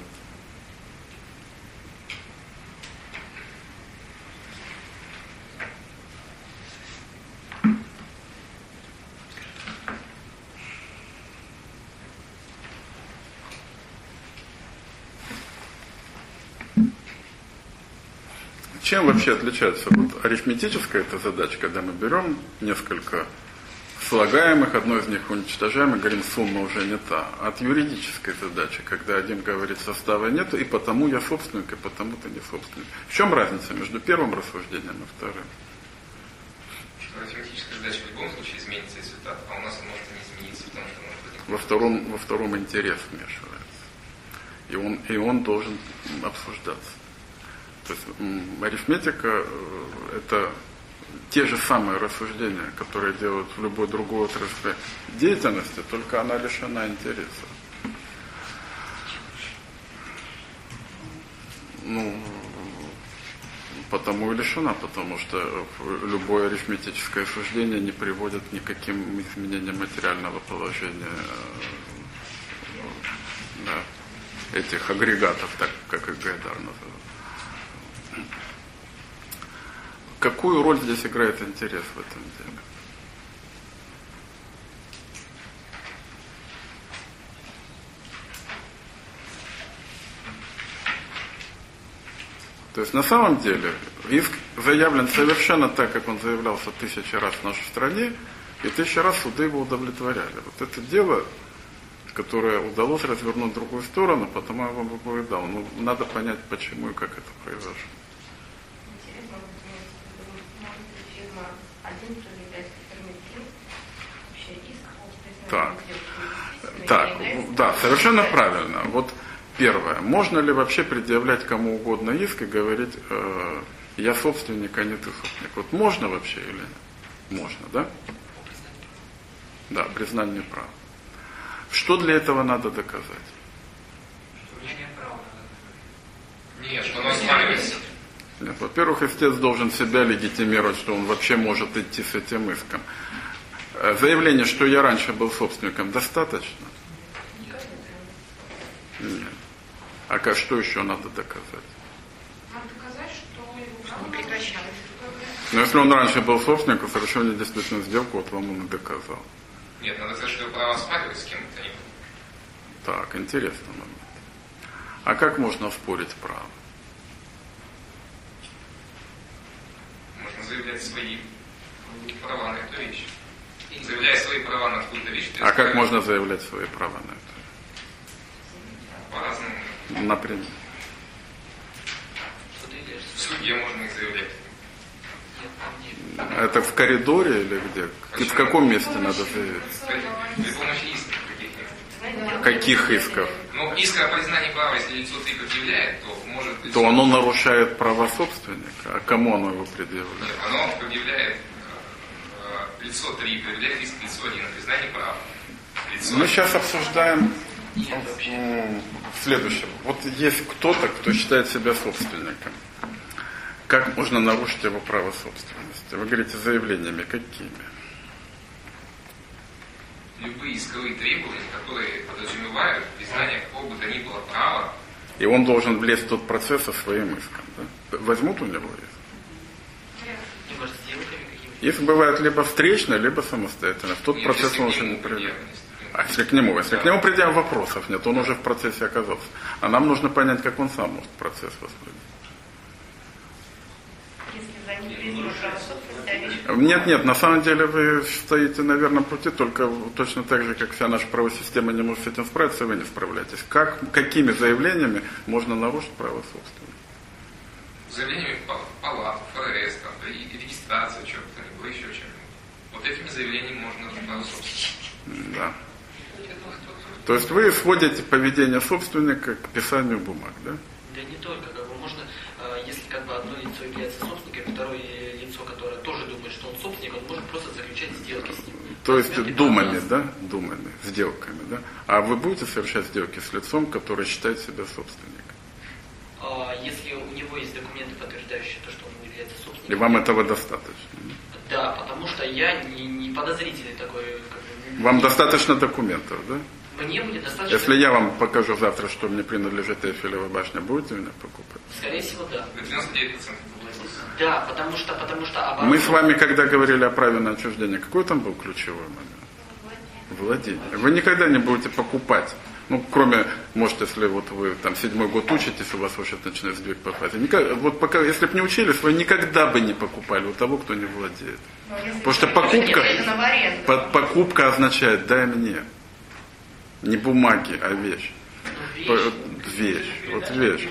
Чем вообще отличается вот арифметическая эта задача, когда мы берем несколько слагаемых, одно из них уничтожаем и говорим, сумма уже не та, от юридической задачи, когда один говорит, состава нету, и потому я собственник, и потому ты не собственник. В чем разница между первым рассуждением и вторым? Арифметическая задача в любом случае изменится результат, а у нас он может не измениться, потому что он будет. Во втором интерес вмешивается. И он должен обсуждаться. То есть арифметика – это те же самые рассуждения, которые делают в любой другой отрасли деятельности, только она лишена интереса. Ну, потому и лишена, потому что любое арифметическое суждение не приводит к никаким изменениям материального положения этих агрегатов, так как их Гайдар называл. Какую роль здесь играет интерес в этом деле? То есть на самом деле иск заявлен совершенно так, как он заявлялся 1000 раз в нашей стране, и 1000 раз суды его удовлетворяли. Вот это дело, которое удалось развернуть в другую сторону, потому я вам выповедал. Ну, надо понять, почему и как это произошло. Так, да, совершенно правильно. Вот первое. Можно ли вообще предъявлять кому угодно иск и говорить, я собственник, а не ты собственник? Вот можно вообще или нет? Можно, да? Да, признание права. Что для этого надо доказать? Нет, что оно оспаривается. Нет, во-первых, истец должен себя легитимировать, что он вообще может идти с этим иском. Заявление, что я раньше был собственником, достаточно? Нет. А что еще надо доказать? Надо доказать, что его право прекращалось. Но если он раньше был собственником, совершил недействительную сделку, вот вам он и доказал. Нет, надо сказать, что его право оспаривается с кем-то ни. Так, интересный момент. А как можно оспорить право? Можно заявлять свои права на эту вещь. Заявляя свои права на какую-то вещь. А как можно заявлять свои права на это? По-разному. Например. В суде можно их заявлять. Это в коридоре или где? В каком месте надо заявить? При помощи исков каких-нибудь. Каких исков? Ну, иск о признании права, если лицо ты предъявляет, то может быть... То оно нарушает права собственника. А кому оно его предъявляет? Нет, оно предъявляет лицо 3, предъявляет иск лицо 1 о признании права. Мы сейчас обсуждаем следующее. Вот есть кто-то, кто считает себя собственником. Как можно нарушить его право собственности? Вы говорите, заявлениями какими? Любые исковые требования, которые подразумевают признание какого бы то ни было права. И он должен влезть в тот процесс со своим иском. Да? Возьмут у него иск? Иск бывает либо встречно, либо самостоятельно. В тот процесс он уже не придет. А если к нему придя, вопросов нет, он уже в процессе оказался. А нам нужно понять, как он сам может процесс воспринять. Нет, на самом деле вы стоите на верном пути, только точно так же, как вся наша правовая система не может с этим справиться, вы не справляетесь. Какими заявлениями можно нарушить право собственности? Заявлениями палат, ФРС, регистрация, чего-то не было, еще чем-нибудь. Вот этими заявлениями можно нарушить право собственности. Да. То есть вы сводите поведение собственника к писанию бумаг, да? Да не только, можно, если одно лицо является собственником, второе лицо, которое тоже думает, что он собственник, он может просто заключать сделки с ним. То есть думами, да? Думами, сделками, да? А вы будете совершать сделки с лицом, которое считает себя собственником? Если у него есть документы, подтверждающие то, что он является собственником. И вам этого достаточно? Да, потому что я не подозрительный такой. Вам достаточно документов, да? Мне будет достаточно. Если я вам покажу завтра, что мне принадлежит Эйфелева башня, будете меня покупать? Скорее всего, да. 99%. Да, потому что мы с вами, когда говорили о праве на отчуждение, какой там был ключевой момент? Владение. Вы никогда не будете покупать. Кроме, может, если вот вы там 7-й год учитесь, у вас уже начинает сдвиг по фазе. Вот пока, если бы не учились, вы никогда бы не покупали у того, кто не владеет. Потому что покупка означает «дай мне». Не бумаги, а вещь. Вещь. Вот вещь.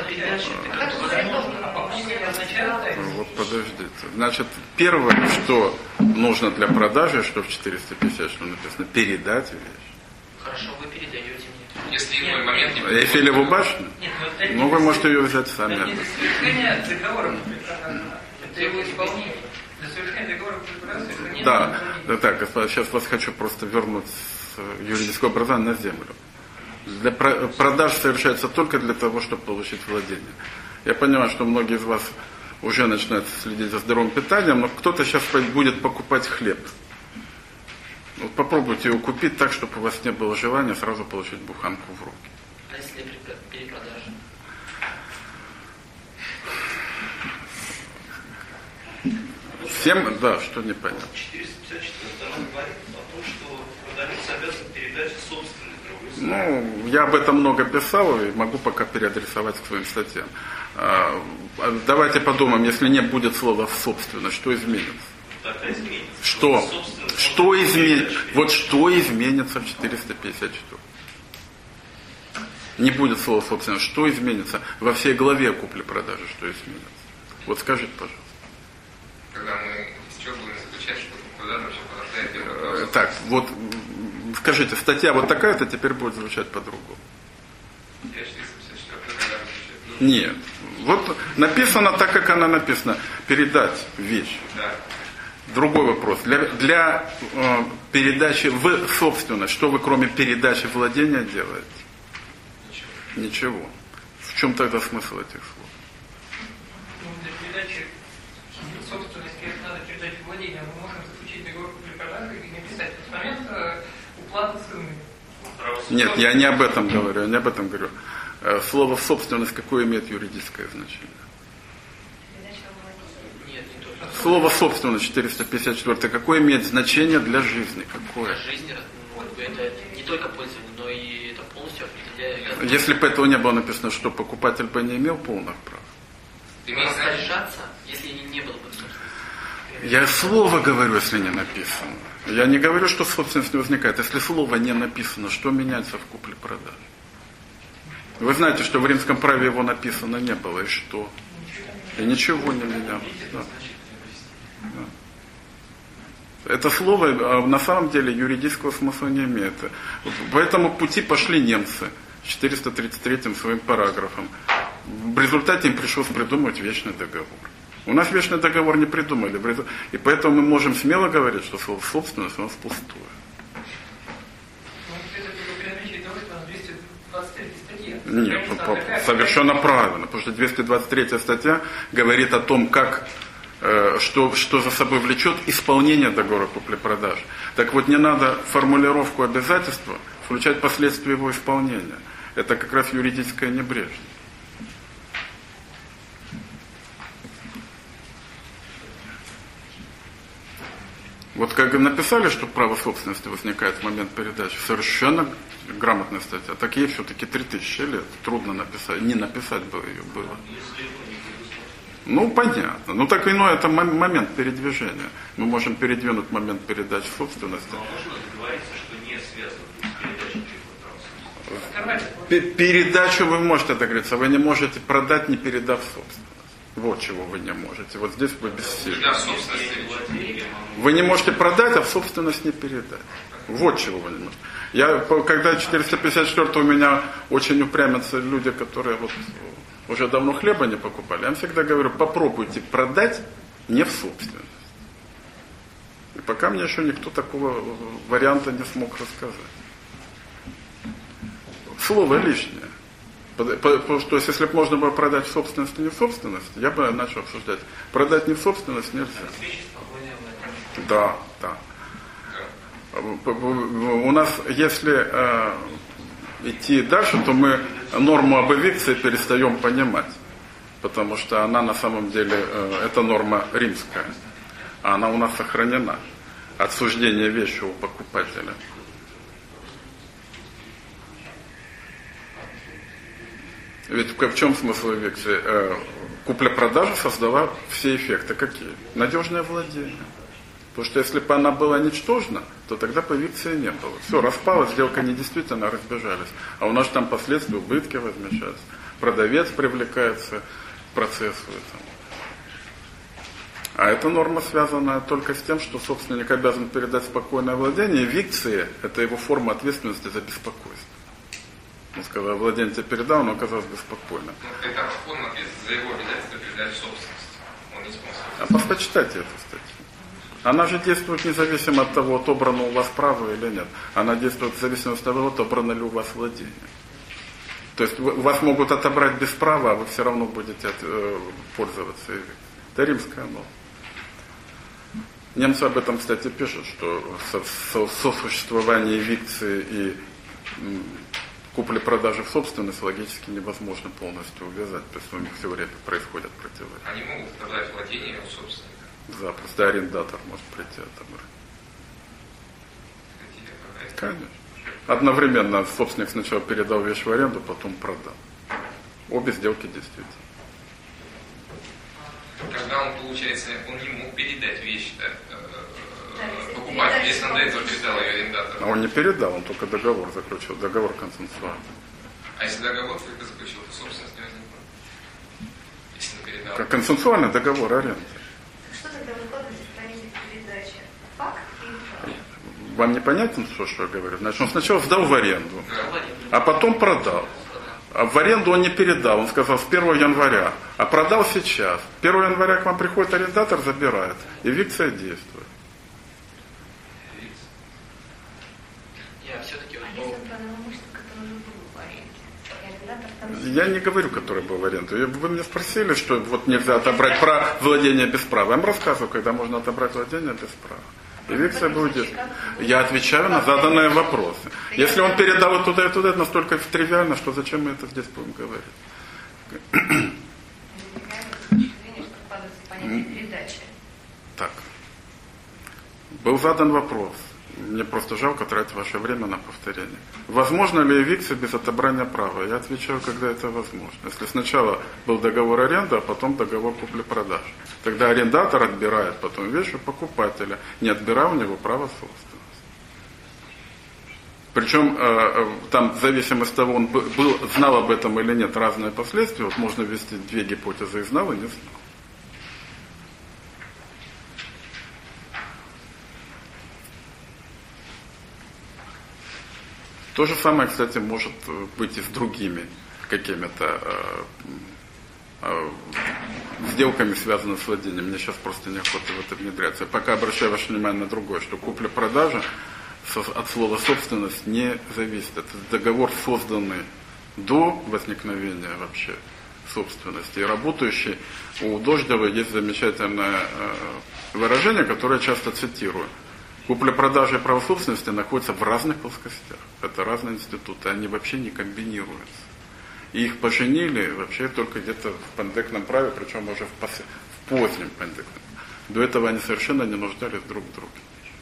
Вот подождите. Значит, первое, что нужно для продажи, что в 450, что написано, передать вещь. Хорошо, вы передаете мне. Если иной момент не Эйфелеву башню? Вы можете ее взять сами. Для совершения договора это его исполнение. Для совершения договора Да, так, сейчас вас хочу просто вернуть с юридического образования на землю. Для продаж совершается только для того, чтобы получить владение. Я понимаю, что многие из вас уже начинают следить за здоровым питанием, но кто-то сейчас будет покупать хлеб. Вот попробуйте его купить так, чтобы у вас не было желания сразу получить буханку в руки. А если перепродажа? Всем, да, что непонятно. 454 говорит о том, что продавец обязан передать собственный другой. Я об этом много писал и могу пока переадресовать к своим статьям. Давайте подумаем, если не будет слова «собственность», что изменится? Тогда изменится. Что? Что изменится? Вот что изменится в 454? Не будет слова «собственность». Что изменится во всей главе купли-продажи? Что изменится? Вот скажите, пожалуйста. Когда мы сейчас будем заключать, что куда вообще порождает так, вот скажите, статья вот такая-то теперь будет звучать по-другому. Нет. Вот написано так, как она написана. Передать вещь. Да. Другой вопрос. Для передачи в собственность, что вы кроме передачи владения делаете? Ничего. В чем тогда смысл этих слов? Для передачи собственности надо передать владение. Мы можем заключить договор купли-продажи и написать в момент уплаты цены. Нет, я не об этом говорю, Слово «собственность» какое имеет юридическое значение? Слово «собственность» 454 какое имеет значение для жизни? Какое? Для жизни, это не только пользование, но и это полностью определяет. Если бы этого не было написано, что покупатель бы не имел полных прав? Распоряжаться, если не было бы собственности. Я слово говорю, если не написано. Я не говорю, что собственность не возникает. Если слово не написано, что меняется в купле-продаже? Вы знаете, что в римском праве его написано не было, и что? И ничего не менялось. Да. Да. Это слово на самом деле юридического смысла не имеет. По этому пути пошли немцы 433 своим параграфом. В результате им пришлось придумать вечный договор. У нас вечный договор не придумали. И поэтому мы можем смело говорить, что слово «собственность» у нас пустое. Нет, совершенно правильно, потому что 223 статья говорит о том, что за собой влечет исполнение договора купли-продажи. Так вот, не надо формулировку обязательства включать последствия его исполнения. это как раз юридическая небрежность. Вот как написали, что право собственности возникает в момент передачи, совершенно грамотная статья. Так ей все-таки 3000 лет. Трудно написать. Не написать бы ее было. Ну, понятно. Ну, так иное это момент передвижения. Мы можем передвинуть момент передачи собственности. Но можно договориться, что не связано с передачей права. Передачу вы можете договориться. Вы не можете продать, не передав собственность. Вот чего вы не можете. Вот здесь вы бессильны. Вы не можете продать, а в собственность не передать. Вот чего вы не можете. Я, когда 454 у меня очень упрямятся люди, которые вот уже давно хлеба не покупали, я им всегда говорю, попробуйте продать не в собственность. И пока мне еще никто такого варианта не смог рассказать. Слово лишнее. Потому что если бы можно было продать в собственность, не в собственность, я бы начал обсуждать. Продать не в собственность нельзя. Да, да. У нас, если идти дальше, то мы норму об эвикции перестаем понимать. Потому что она на самом деле, это норма римская. А она у нас сохранена. Отсуждение вещи у покупателя. Ведь в чем смысл эвикции? Купля-продажа создала все эффекты. Какие? Надежное владение. Потому что если бы она была ничтожна, то тогда бы эвикции не было. Все, распалась, сделка недействительна, разбежались. А у нас там последствия, убытки возмещаются. Продавец привлекается к процессу этому. А эта норма связана только с тем, что собственник обязан передать спокойное владение. Эвикция – это его форма ответственности за беспокойство. Он сказал, владение тебе передал, но оказалось беспокойно. Это форма ответственности за его обязательство передать собственность. Он не способен. А просто почитайте эту статью. Она же действует независимо от того, отобрано у вас право или нет. Она действует в зависимости от того, отобрано ли у вас владение. То есть вас могут отобрать без права, а вы все равно будете пользоваться. Это римская норма. Немцы об этом, кстати, пишут, что сосуществование эвикции и купли-продажи в собственность логически невозможно полностью увязать, то есть у них все время происходят противоречия. Они могут отобрать владение у собственника? Запросто арендатор может прийти отобрать. Конечно. Одновременно собственник сначала передал вещь в аренду, потом продал. Обе сделки действительно. Когда он, получается, он не мог передать вещь покупателю, если он до этого передал ее арендатору. А он не передал, он только договор заключил, договор консенсуальный. А если договор только заключил, то собственность не возникла? Если не передал. Как консенсуальный договор аренды. Что тогда выкладывается в понятие передачи? Факт или факт? Вам непонятно, что я говорю? Значит, он сначала сдал в аренду, а потом продал. А в аренду он не передал, он сказал с 1 января, а продал сейчас. 1 января к вам приходит арендатор, забирает. Эвикция действует. Я все-таки А если правоимущество, которое уже было в аренде? И арендатор там... Я не говорю, который был в аренду. Вы меня спросили, что вот нельзя отобрать владение без права. Я вам рассказываю, когда можно отобрать владение без права. Эвикция будет. Я отвечаю на заданные вопросы. Если он передал и туда, это настолько тривиально, что зачем мы это здесь будем говорить? Так. Был задан вопрос. Мне просто жалко тратить ваше время на повторение. Возможно ли эвикция без отобрания права? Я отвечаю, когда это возможно. Если сначала был договор аренды, а потом договор купли-продажи. Тогда арендатор отбирает потом вещь у покупателя, не отбирая у него право собственности. Причем там в зависимости от того, он знал об этом или нет, разные последствия. Вот можно ввести две гипотезы: и знал, и не знал. То же самое, кстати, может быть и с другими какими-то сделками, связанными с владением. Мне сейчас просто неохота в это внедряться. Я пока обращаю ваше внимание на другое, что купля-продажа от слова собственность не зависит. Это договор, созданный до возникновения вообще собственности и работающий. У Дождева есть замечательное выражение, которое я часто цитирую. Купля-продажа и право собственности находятся в разных плоскостях. Это разные институты, они вообще не комбинируются. И их поженили вообще только где-то в пандекном праве, причем уже в позднем пандекном. До этого они совершенно не нуждались друг в друге.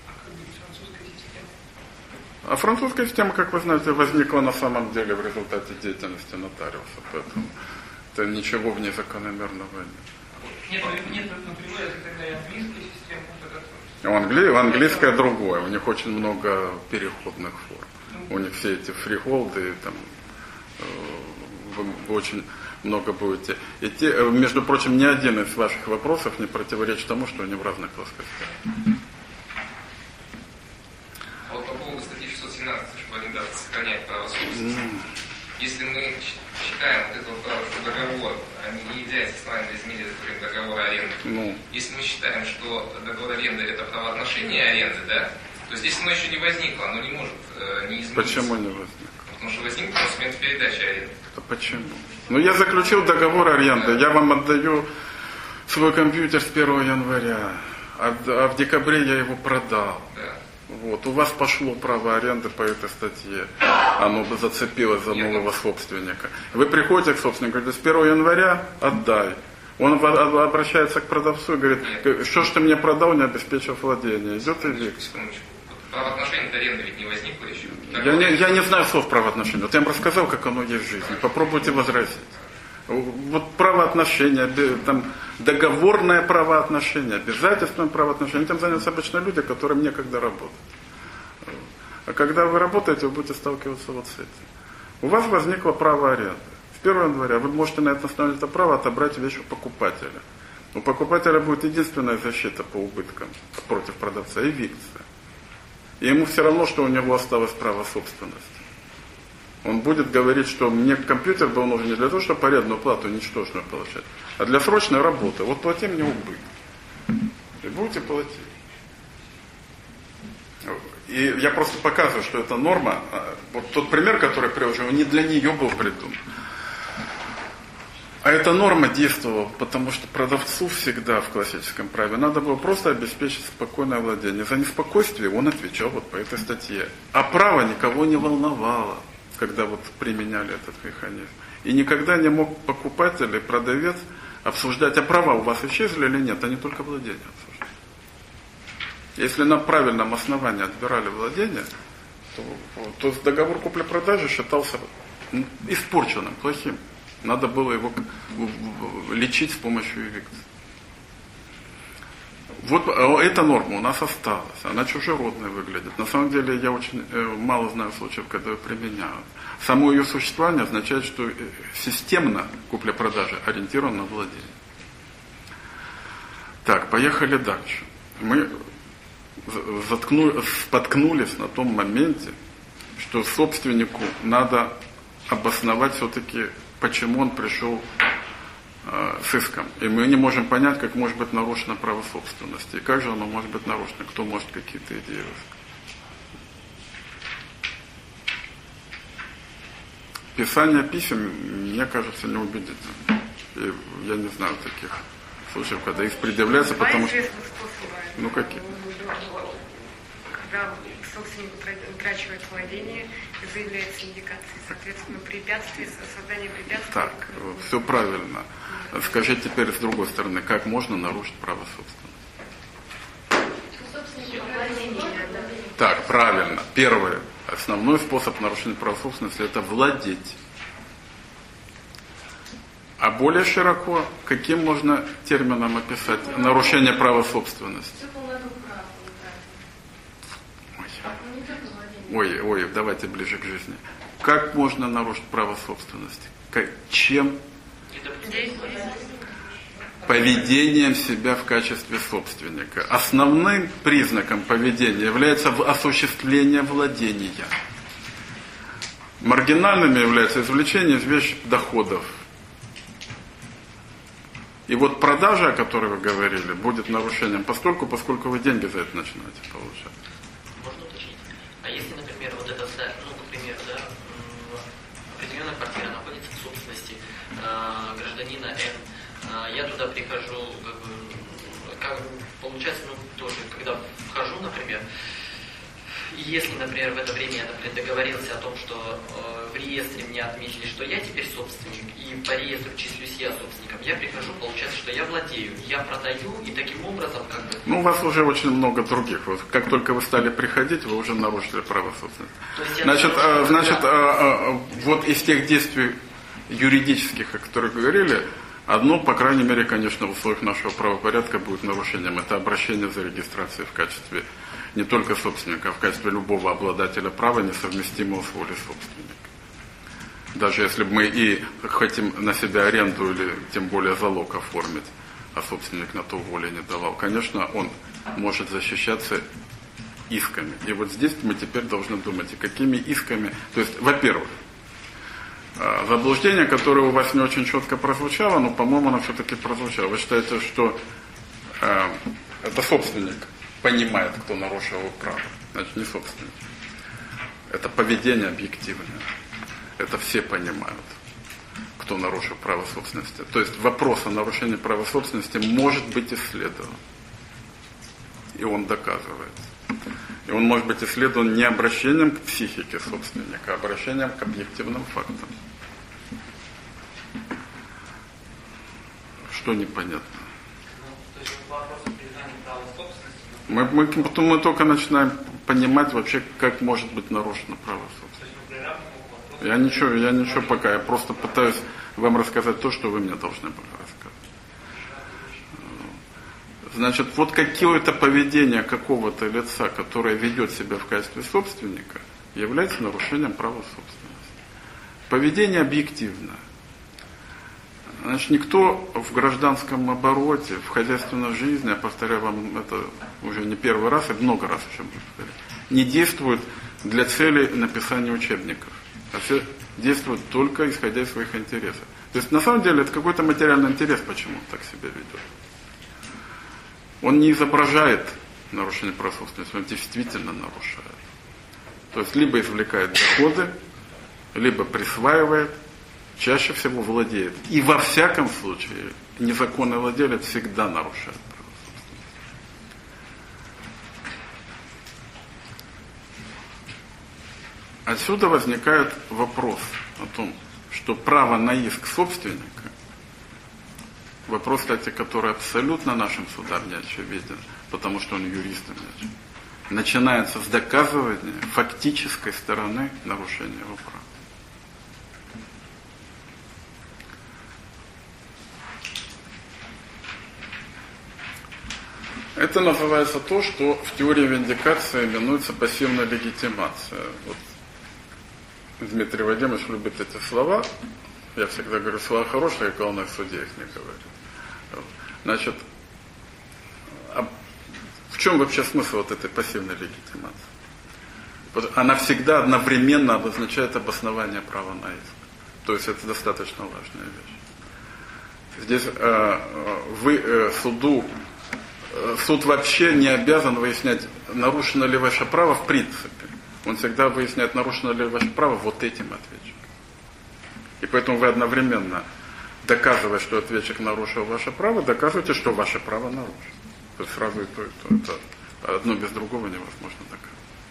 А французская система, как вы знаете, возникла на самом деле в результате деятельности нотариуса, поэтому это ничего в ней закономерного нет. Нет, например, это тогда и английская система. Английская другое, у них очень много переходных форм. У них все эти фрихолды, там, вы очень много будете. Между прочим, ни один из ваших вопросов не противоречит тому, что они в разных плоскостях. Вот по поводу статьи 617, что арендатор сохраняет право собственности. Если мы считаем вот это вот право, что договор не является основанием для изменения договора аренды, если мы считаем, что договор аренды это правоотношение аренды, да, то здесь оно еще не возникло, оно не может не измениться. Почему не возникло? Потому что возник с момента передачи аренды. А почему? Я заключил договор аренды, я вам отдаю свой компьютер с 1 января, а в декабре я его продал. Да. Вот, у вас пошло право аренды по этой статье, оно бы зацепилось за нового собственника. Вы приходите к собственнику, говорите, с 1 января отдай. Он обращается к продавцу и говорит, что ж ты мне продал, не обеспечив владение. Идет и викция. Правоотношение аренды ведь не возникло еще. Я не знаю слов правоотношения. Вот я вам рассказал, как оно есть в жизни. Попробуйте возразить. Вот правоотношения, там, договорное правоотношение, обязательственное правоотношение, этим заняться обычно люди, которым некогда работать. А когда вы работаете, вы будете сталкиваться вот с этим. У вас возникло право аренды. С 1 января вы можете на это основании это право отобрать вещь у покупателя. У покупателя будет единственная защита по убыткам против продавца – эвикция. И ему все равно, что у него осталось право собственности. Он будет говорить, что мне компьютер был нужен не для того, чтобы арендную плату ничтожную получать, а для срочной работы. Вот плати мне убыток. И будете платить. И я просто показываю, что это норма. Вот тот пример, который я привожу, не для нее был придуман. А эта норма действовала, потому что продавцу всегда в классическом праве надо было просто обеспечить спокойное владение. За неспокойствие он отвечал вот по этой статье. А право никого не волновало, когда вот применяли этот механизм. И никогда не мог покупатель и продавец обсуждать, а права у вас исчезли или нет, они только владение обсуждают. Если на правильном основании отбирали владение, то договор купли-продажи считался испорченным, плохим. Надо было его лечить с помощью эвикции. Вот эта норма у нас осталась. Она чужеродной выглядит. На самом деле я очень мало знаю случаев, когда ее применяют. Само ее существование означает, что системно купля-продажа ориентирована на владение. Так, поехали дальше. Мы споткнулись на том моменте, что собственнику надо обосновать все-таки, почему он пришел с иском. И мы не можем понять, как может быть нарушено право собственности. И как же оно может быть нарушено? Кто может какие-то идеи высказать? Писание писем, мне кажется, неубедительным. И я не знаю таких случаев, когда их предъявляется, потому что... Ну какие? Когда собственник утрачивает владение и заявляет индикации, соответственно, препятствий, создание препятствий. Так, все правильно. Скажите теперь с другой стороны, как можно нарушить право собственности? Так, правильно. Первое. Основной способ нарушения права собственности – это владеть. А более широко, каким можно термином описать нарушение права собственности? Ой, давайте ближе к жизни. Как можно нарушить право собственности? Чем? Поведением себя в качестве собственника. Основным признаком поведения является осуществление владения. Маргинальными является извлечение из вещи доходов. И вот продажа, о которой вы говорили, будет нарушением поскольку вы деньги за это начинаете получать. Можно уточнить? А если, например, вот это, например, определенная квартира находится в собственности гражданина Н, я туда прихожу, как получается, тоже, когда вхожу, например, если, например, в это время я, например, договорился о том, что в реестре мне отметили, что я теперь собственник, и по реестру числюсь я собственником, я прихожу, получается, что я владею, я продаю, и таким образом как бы... У вас уже очень много других. Вот как только вы стали приходить, вы уже нарушили право собственности. Значит, вот из тех действий юридических, о которых говорили, одно, по крайней мере, конечно, в условиях нашего правопорядка будет нарушением. Это обращение за регистрацией в качестве не только собственника, а в качестве любого обладателя права, несовместимого с волей собственника. Даже если бы мы и хотим на себя аренду или тем более залог оформить, а собственник на то воли не давал, конечно, он может защищаться исками. И вот здесь мы теперь должны думать, и какими исками. То есть, во-первых, заблуждение, которое у вас не очень четко прозвучало, но, по-моему, оно все-таки прозвучало. Вы считаете, что это собственник понимает, кто нарушил его право. Значит, не собственник. Это поведение объективное. Это все понимают, кто нарушил право собственности. То есть вопрос о нарушении права собственности может быть исследован. И он доказывается. И он может быть исследован не обращением к психике собственника, а обращением к объективным фактам. Что непонятно? То есть вопрос признания права собственности. Мы только начинаем понимать вообще, как может быть нарушено право собственности. Я ничего пока, я просто пытаюсь вам рассказать то, что вы мне должны были рассказать. Значит, вот какое-то поведение какого-то лица, которое ведет себя в качестве собственника, является нарушением права собственности. Поведение объективное. Значит, никто в гражданском обороте, в хозяйственной жизни, я повторяю вам это уже не первый раз, и много раз еще буду повторять, не действует для цели написания учебников. А все действуют только исходя из своих интересов. То есть на самом деле это какой-то материальный интерес, почему он так себя ведет. Он не изображает нарушение прав собственности, он действительно нарушает. То есть либо извлекает доходы, либо присваивает, чаще всего владеет. И во всяком случае незаконный владелец всегда нарушает право собственности. Отсюда возникает вопрос о том, что право на иск собственника, вопрос, кстати, который абсолютно нашим судам не очевиден, потому что он юристом не очевиден, начинается с доказывания фактической стороны нарушения его права. Это называется то, что в теории виндикации именуется пассивная легитимация. Вот Дмитрий Вадимович любит эти слова. Я всегда говорю, слова хорошие, а главное, в суде их не говорит. Значит, в чем вообще смысл вот этой пассивной легитимации? Она всегда одновременно обозначает обоснование права на иск. То есть это достаточно важная вещь. Здесь суд вообще не обязан выяснять, нарушено ли ваше право в принципе. Он всегда выясняет, нарушено ли ваше право вот этим ответчиком. И поэтому вы одновременно, доказывая, что ответчик нарушил ваше право, доказываете, что ваше право нарушено. То есть сразу и то, и то. Это одно без другого невозможно доказать.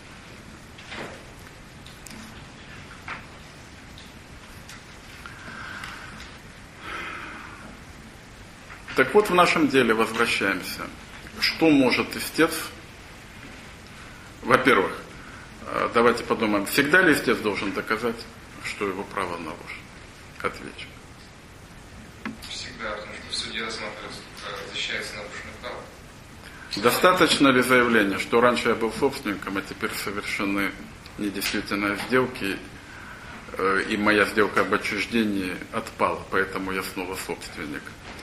Так вот, в нашем деле возвращаемся. Что может истец? Во-первых, давайте подумаем, всегда ли истец должен доказать, что его право нарушено? Отвечу. Всегда, потому что в суде рассматривается, защищается нарушенное право. Достаточно ли заявления, что раньше я был собственником, а теперь совершены недействительные сделки, и моя сделка об отчуждении отпала, поэтому я снова собственник?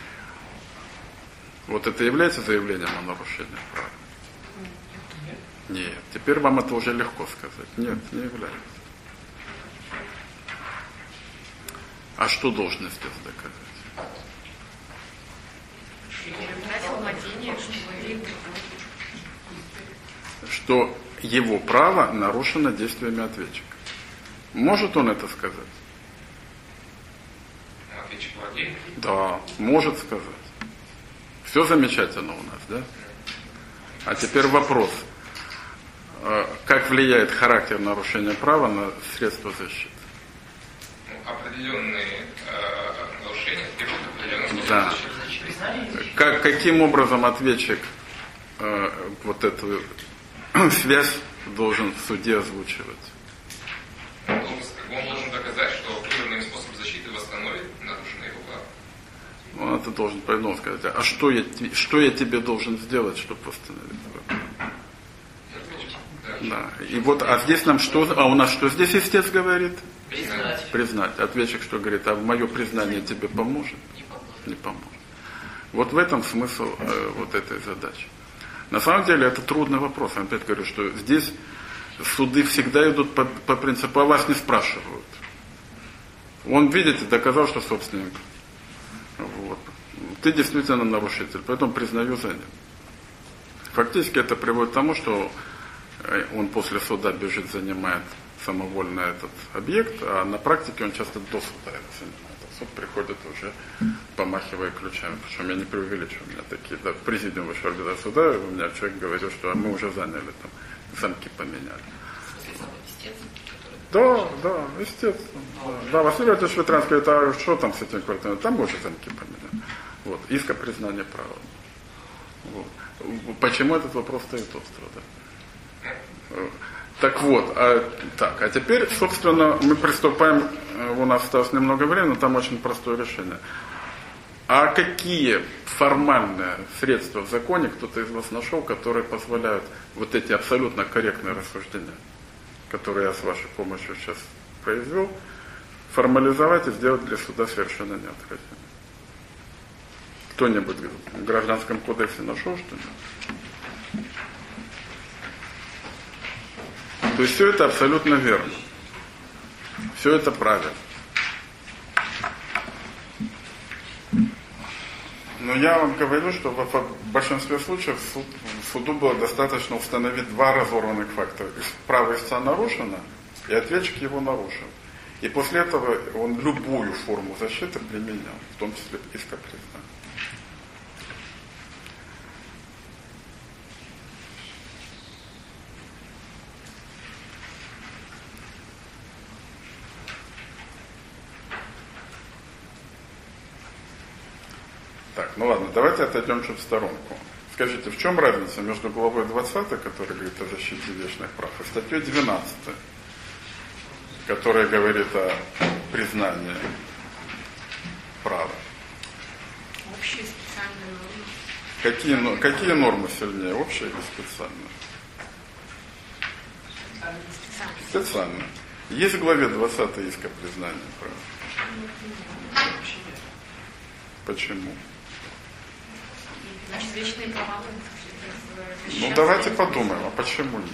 Вот это является заявлением о нарушении права? Нет. Теперь вам это уже легко сказать. Нет, не является. А что должен истец доказать? Что его право нарушено действиями ответчика. Может он это сказать? Ответчик владеет? Да, может сказать. Все замечательно у нас, да? А теперь вопрос. Как влияет характер нарушения права на средства защиты? Определенные нарушения берут определенные Да. Каким образом ответчик вот эту связь должен в суде озвучивать? Он должен доказать, что выбранный способ защиты восстановит нарушенное его право. Ну, это должен по-иному сказать. А что я тебе должен сделать, чтобы восстановить твое право? Да. И вот, а здесь нам что? А у нас что здесь истец говорит? Признать. Ответчик что говорит? А мое признание тебе поможет? Не поможет. Вот в этом смысл вот этой задачи. На самом деле это трудный вопрос. Я опять говорю, что здесь суды всегда идут по принципу, а вас не спрашивают. Он, видите, доказал, что собственник. Вот. Ты действительно нарушитель, поэтому признаю за ним. Фактически это приводит к тому, что он после суда бежит, занимает самовольно этот объект, а на практике он часто до суда это занимает. А суд приходит уже помахивая ключами. Причем я не преувеличиваю, у меня такие, да, в президиум высшего арбитражного суда у меня человек говорил, что мы уже заняли, там, замки поменяли. Да, естественно. Да, Василий Ильич Ветрянский говорит, а что там с этим квартирами? Там мы уже замки поменяли. Вот, иск о признании права. Вот. Почему этот вопрос стоит остро, да? Так вот, а теперь, собственно, мы приступаем, у нас осталось немного времени, но там очень простое решение. А какие формальные средства в законе кто-то из вас нашел, которые позволяют вот эти абсолютно корректные рассуждения, которые я с вашей помощью сейчас произвел, формализовать и сделать для суда совершенно неотвратимо? Кто-нибудь в Гражданском кодексе нашел что-нибудь? То есть все это абсолютно верно. Все это правильно. Но я вам говорю, что в большинстве случаев суду было достаточно установить два разорванных факта. Право истца нарушено, и ответчик его нарушил. И после этого он любую форму защиты применял, в том числе ископризнание. Так, ну ладно, давайте отойдем чуть в сторонку. Скажите, в чем разница между главой 20, которая говорит о защите вечных прав, и статьей 12, которая говорит о признании права? Общие специальные нормы. Какие нормы сильнее, общие или специальные? Специальные. Есть в главе 20 иск о признании права? Почему? Значит, вечные права. Ну, давайте подумаем, а почему нет?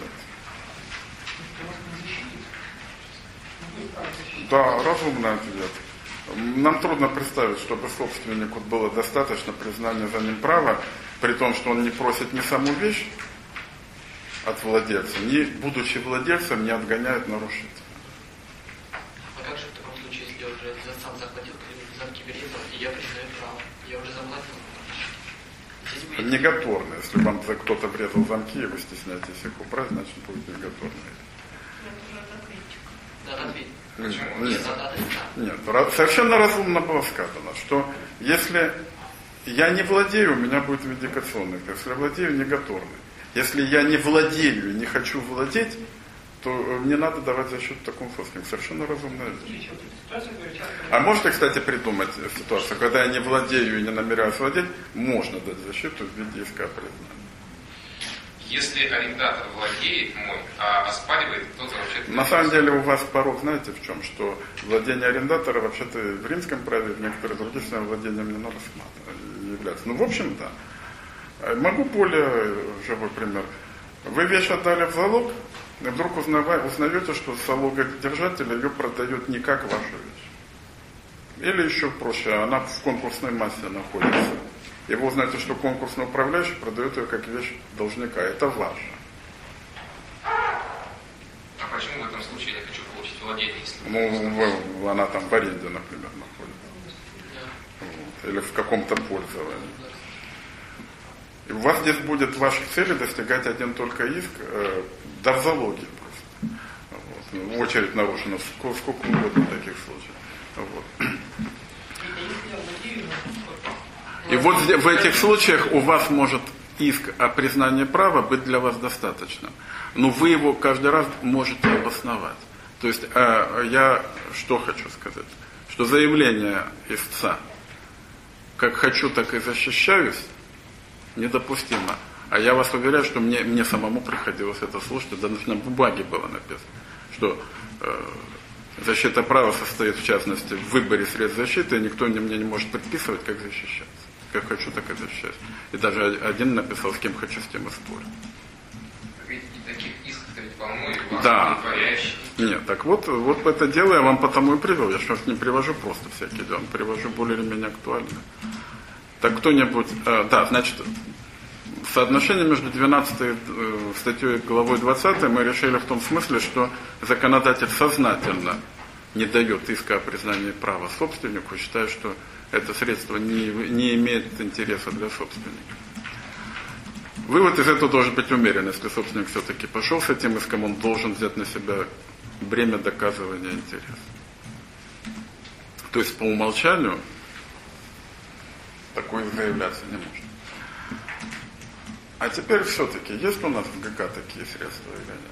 Да, разумный ответ. Нам трудно представить, чтобы собственнику было достаточно признания за ним права, при том, что он не просит ни саму вещь от владельца, ни, будучи владельцем, не отгоняет нарушителя. А как же в таком случае, если я уже сам захватил замки березов, и я признаю право? Я уже заплатил. Неготорно. Если вам кто-то врезал замки, и вы стесняетесь их убрать, значит будет неготорно. Нет, совершенно разумно было сказано, что если я не владею, у меня будет виндикационный, если я владею, неготорный. Если я не владею и не хочу владеть, то мне надо давать защиту такому собственнику. Совершенно разумная вещь. А можете, кстати, придумать ситуацию, когда я не владею и не намереваюсь владеть, можно дать защиту в виде иска о признании. Если арендатор владеет мой, а оспаривает, кто-то вообще... На самом деле у вас порог, знаете, в чем? Что владение арендатора вообще-то в римском праве, в некоторых других странах владением не является. Ну, в общем, да. Могу более живой пример. Вы вещь отдали в залог, и вдруг узнаете, что залогодержатель ее продает не как вашу вещь. Или еще проще, она в конкурсной массе находится. И вы узнаете, что конкурсный управляющий продает ее как вещь должника. Это ваше. А почему в этом случае я не хочу получить владение? Если Ну, она там в аренде, например, находится. Вот. Или в каком-то пользовании. И у вас здесь будет в вашей цели достигать один только иск, дорзологии просто. Вот. Очередь нарушена, сколько угодно таких случаев. Вот. И вот в этих случаях у вас может иск о признании права быть для вас достаточным. Но вы его каждый раз можете обосновать. То есть я что хочу сказать? Что заявление истца как хочу, так и защищаюсь недопустимо. А я вас уверяю, что мне самому приходилось это слушать, это даже на бумаге было написано, что защита права состоит в частности в выборе средств защиты, и никто мне не может предписывать, как защищаться. Как хочу, так и защищаюсь. И даже один написал, с кем хочу, с тем и спорю. Ведь и таких исков ведь полно, и вас да. удовлетворяющих. Нет, так вот это дело я вам потому и привел. Я сейчас не привожу просто всякие дела, привожу более или менее актуальные. Так кто-нибудь... значит, соотношение между 12 статьей и главой 20 мы решили в том смысле, что законодатель сознательно не дает иска о признании права собственнику, считая, что это средство не имеет интереса для собственника. Вывод из этого должен быть умерен. Если собственник все-таки пошел с этим иском, он должен взять на себя бремя доказывания интереса. То есть по умолчанию такое заявляться не может. А теперь все-таки, есть у нас в ГК такие средства или нет?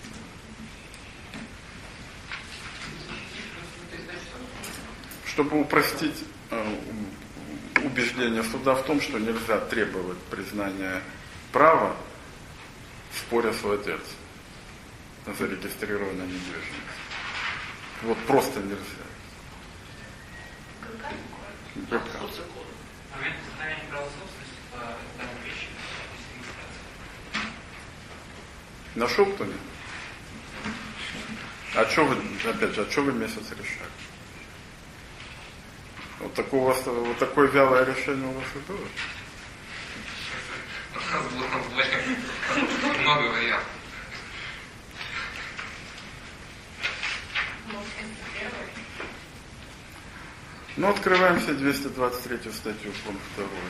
Чтобы упростить убеждение суда в том, что нельзя требовать признания права в споре с владельцем зарегистрированной недвижимости. Вот просто нельзя. ГК. Момент установления права собственности по данной вещи регистрации. Нашел кто-нибудь? А что вы, опять же, что вы месяц решали? Вот такое вялое решение у вас и было? У нас было много вариантов. Ну, открываем все 223 статью, пункт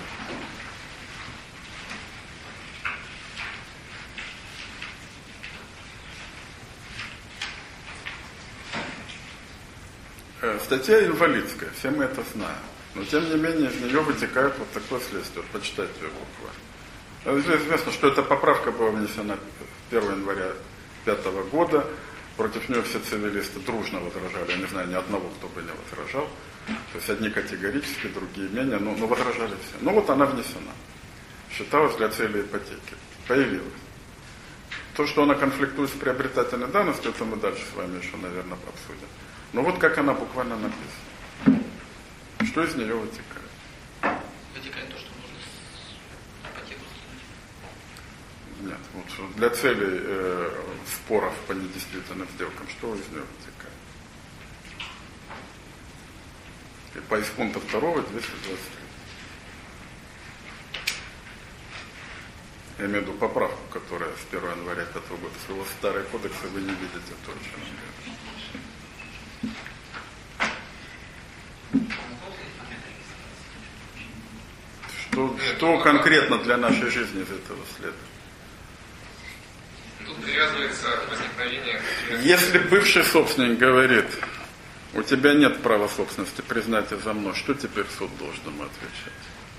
2. Статья инвалидская, все мы это знаем. Но тем не менее из нее вытекает вот такое следствие. Почитайте ее буквально. Известно, что эта поправка была внесена 1 января 2005 года. Против нее все цивилисты дружно возражали. Я не знаю ни одного, кто бы не возражал. То есть одни категорически, другие менее, но возражали все. Ну вот она внесена. Считалась для цели ипотеки. Появилась. То, что она конфликтует с приобретательной давностью, это мы дальше с вами еще, наверное, обсудим. Но вот как она буквально написана. Что из нее вытекает? Вытекает то, что можно ипотеку скинуть. Нет, вот для целей споров по недействительным сделкам, что из нее вытекает? И по из пункта 2 223. Я имею в виду поправку, которая с 1 января 2005 года. Если у вас старый кодекс, и вы не видите то, о чем я говорю. Что конкретно для нашей жизни из этого следует? Тут привязывается возникновение... Если бывший собственник говорит, у тебя нет права собственности, признайте за мной, что теперь суд должен ему отвечать?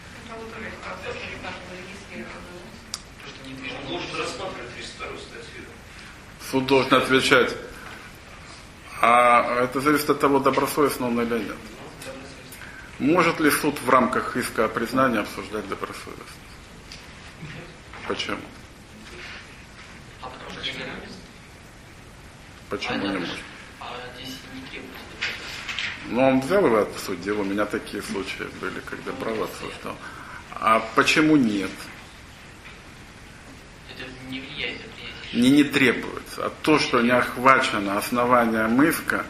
Он должен рассматривать 32 статью. Суд должен отвечать, а это зависит от того, добросовестно он или нет. Может ли суд в рамках иска о признании обсуждать добросовестность? Почему? А потому что не может. Почему не может? А здесь не требуется добросовестность. Ну, он взял его обсудил, у меня такие случаи были, когда брал, обсуждал. А почему нет? Это не влияет на принятие. Не требуется. А то, что не охвачено основанием иска,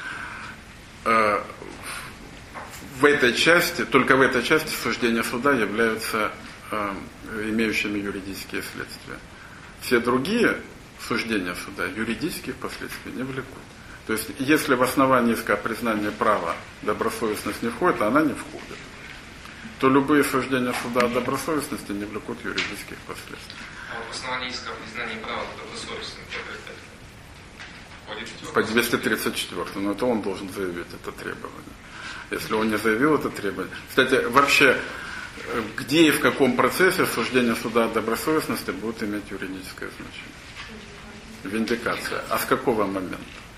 в этой части, только в этой части суждения суда являются имеющими юридические следствия. Все другие суждения суда юридических последствий не влекут. То есть, если в основании иска о признании права добросовестность не входит, она не входит. то любые суждения суда о добросовестности не влекут юридических последствий. А вот в основании иска о признании права добросовестным входит по 234, но это он должен заявить это требование. Если он не заявил это требование. Кстати, вообще, где и в каком процессе суждение суда о добросовестности будет иметь юридическое значение? Виндикация. А с какого момента?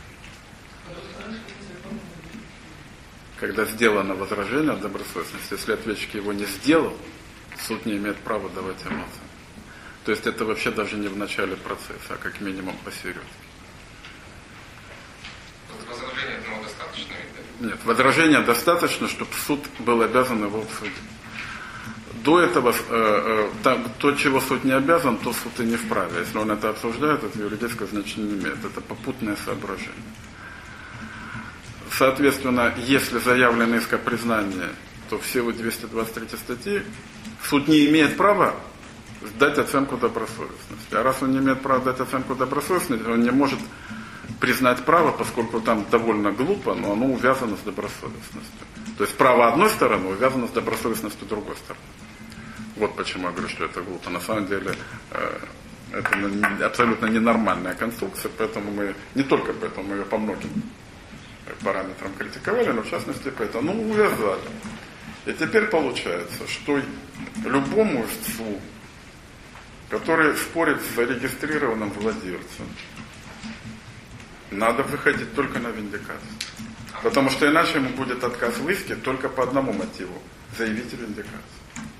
Когда сделано возражение о добросовестности. Если ответчик его не сделал, суд не имеет права давать эмоции. То есть это вообще даже не в начале процесса, а как минимум посередине. Возражение одного достаточно? Нет, возражения достаточно, чтобы суд был обязан его обсудить. До этого, то, чего суд не обязан, то суд и не вправе. Если он это обсуждает, это юридическое значение не имеет. Это попутное соображение. Соответственно, если заявлено иск о признании, то в силу 223 статьи суд не имеет права дать оценку добросовестности. А раз он не имеет права дать оценку добросовестности, он не может признать право, поскольку там довольно глупо, но оно увязано с добросовестностью. То есть право одной стороны увязано с добросовестностью другой стороны. Вот почему я говорю, что это глупо. На самом деле это абсолютно ненормальная конструкция, поэтому мы, не только поэтому, мы ее по многим параметрам критиковали, но в частности поэтому, увязали. И теперь получается, что любому истцу, который спорит с зарегистрированным владельцем, надо выходить только на виндикацию. Потому что иначе ему будет отказ в иске только по одному мотиву – заявить виндикацию.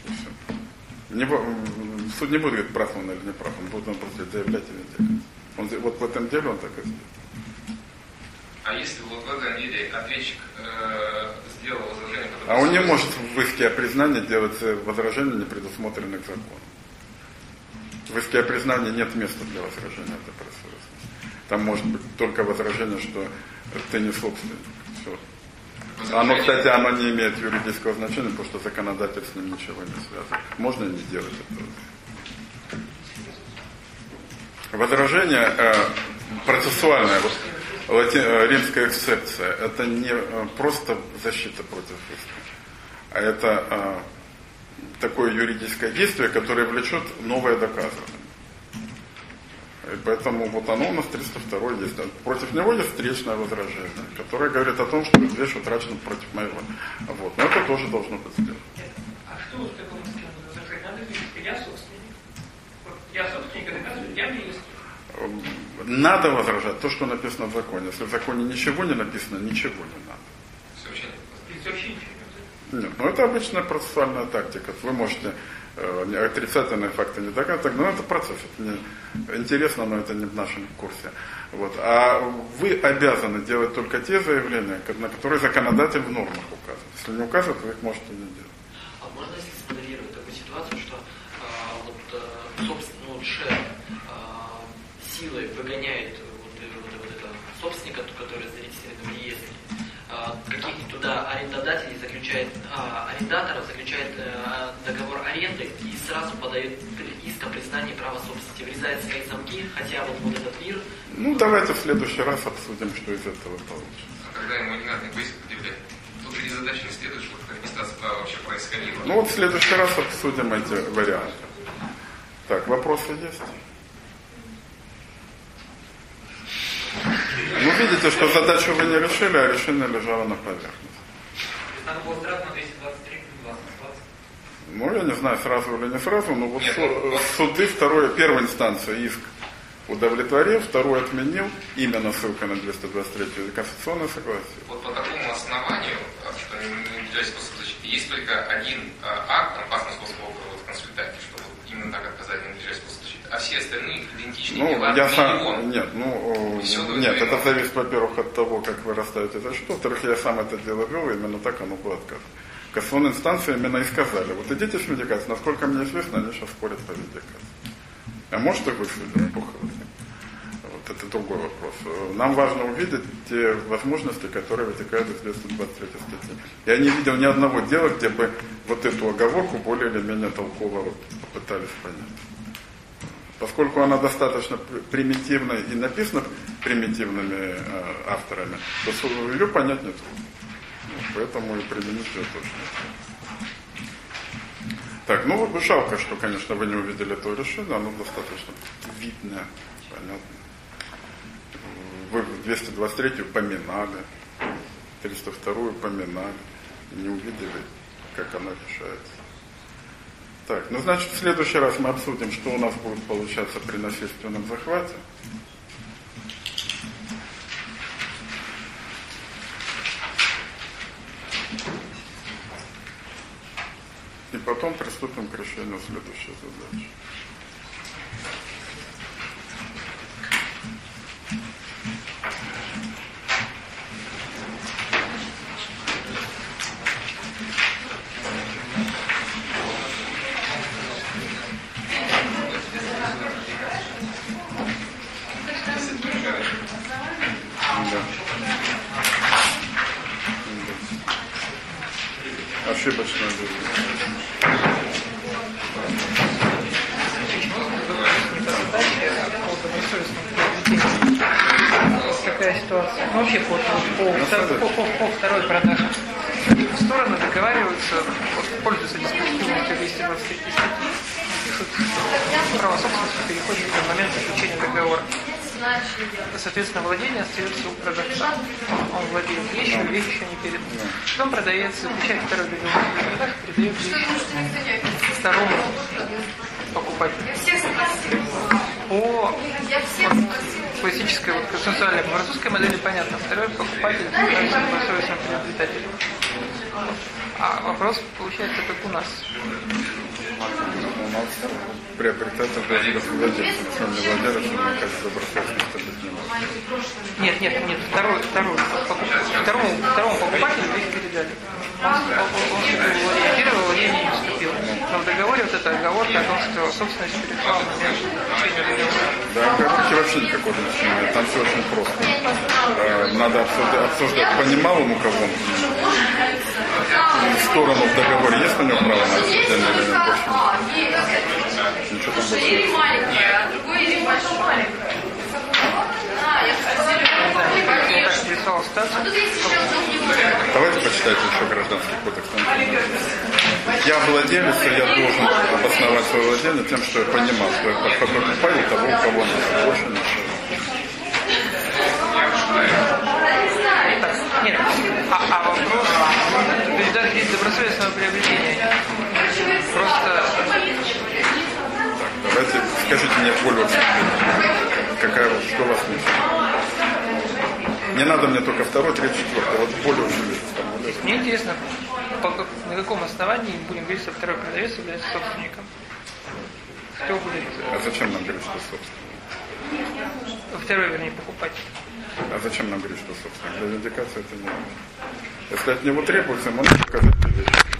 Суд не будет говорить, прав он или не прав, он будет просто заявлять виндикацию. Вот в этом деле он так и сделал. А если вот в этом деле ответчик сделал возражение... А он не может в иске о признании делать возражения, не предусмотренных законом. В иске о признании нет места для возражения о добросовестности. Там может быть только возражение, что ты не собственник. Все. Оно, кстати, оно не имеет юридического значения, потому что законодатель с ним ничего не связан. Можно не делать этого. Возражение процессуальное, римская эксепция, это не просто защита против иска, а это такое юридическое действие, которое влечет новое доказывание. И поэтому вот оно у нас 302 есть. Против него есть встречное возражение, которое говорит о том, что вещь утрачена против моего. Вот. Но это тоже должно быть сделано. А что в таком случае возражение? Надо говорить, что я собственник. Вот я собственник, а доказываю, я мне есть. Надо возражать то, что написано в законе. Если в законе ничего не написано, ничего не надо. Сообщение. Нет, это обычная процессуальная тактика. Вы можете отрицательные факты не доказывать, но это процесс. Это не интересно, но это не в нашем курсе. Вот. А вы обязаны делать только те заявления, на которые законодатель в нормах указывает. Если не указывает, вы их можете не делать. А можно если смоделировать такую ситуацию, что собственно, шеф силой выгоняет этого собственника, который зарегистрирован в реестре, каких-то туда арендодателей заключает, арендаторов заключает договор аренды и сразу подает иск о признании права собственности, врезает свои замки, хотя вот этот мир... Давайте в следующий раз обсудим, что из этого получится. А когда ему не надо поиск предъявлять, тут же незадача не следует, чтобы регистрация права вообще происходила. В следующий раз обсудим эти варианты. Так, вопросы есть? Видите, что задачу вы не решили, а решение лежало на поверхности. Надо было сразу на 223, 220. Я не знаю, сразу или не сразу, но вот суды первой инстанции иск удовлетворил, второй отменил, именно ссылка на 223 конституционное согласие. Вот по такому основанию, что не уделяется способ защиты, есть только один акт, опасный способ около консультации, что вот именно так отказать не уделяется способ защиты, а все остальные идентичные дела Нет, это зависит, во-первых, от того, как вы расставите защиту, во-вторых, я сам это дело вел, и именно так оно было отказано. В кассационной инстанции именно и сказали, вот идите с виндикацией, насколько мне известно, они сейчас спорят по виндикации. А может и высудят, вот это другой вопрос. Нам важно увидеть те возможности, которые вытекают из 223 статьи. Я не видел ни одного дела, где бы вот эту оговорку более или менее толково попытались понять. Поскольку она достаточно примитивна и написана примитивными авторами, то ее понять не трудно. Поэтому и применить ее точно. Так, ну жалко, что, конечно, вы не увидели этого решения, оно достаточно видное, понятно. Вы 223-ю поминали, 302-ю поминали, не увидели, как она решается. Так, ну значит, в следующий раз мы обсудим, что у нас будет получаться при насильственном захвате. И потом приступим к решению следующей задачи. Ошибочно было. Такая ситуация. Ну, вообще по второй продаже. Стороны договариваются, пользуются дискуссионностью 223 статьи, пишут право собственности переходит в момент заключения договора. Соответственно, владение остается у продавца. Он владеет вещью, вещь еще не передана. Потом продавец заключает второй договор о продаже, передает вещь второму покупателю. По классической, консенсуальной французской модели понятно. Второй покупатель становится добросовестным приобретателем. А вопрос получается как у нас. У нас приобретатель должен быть владельцем, сам не владелец, он мне кажется, добросовестности быть не может. Нет. Второму покупателю вещь передали. Он первое владение не вступил. Но в договоре вот эта оговорка о том, что собственность перешла в момент заключения договора. Да, оговорки вообще никакого значения. Там все очень просто. Надо обсуждать, понимал он у кого он. Сторону в договоре есть на него право на отсуждение или нет? Ничего там Давайте почитайте еще Гражданский кодекс. Я владелец, и я должен обосновать свое владение тем, что я понимал, что я покупаю того, у кого надо. Больше ничего. Нет, а вопрос, даже есть добросовестного приобретения. Просто... Так, давайте скажите мне более что вас не надо мне только второй, третий, четвертый. Вот более очень. Мне интересно, на каком основании будем говорить, что второй продавец является собственником? Кто будет... А зачем нам говорить, что собственник? Второй, вернее, покупатель. А зачем нам говорить, что собственник? Для индикации это не нужно. Если от него требуется, ему надо показать вещи.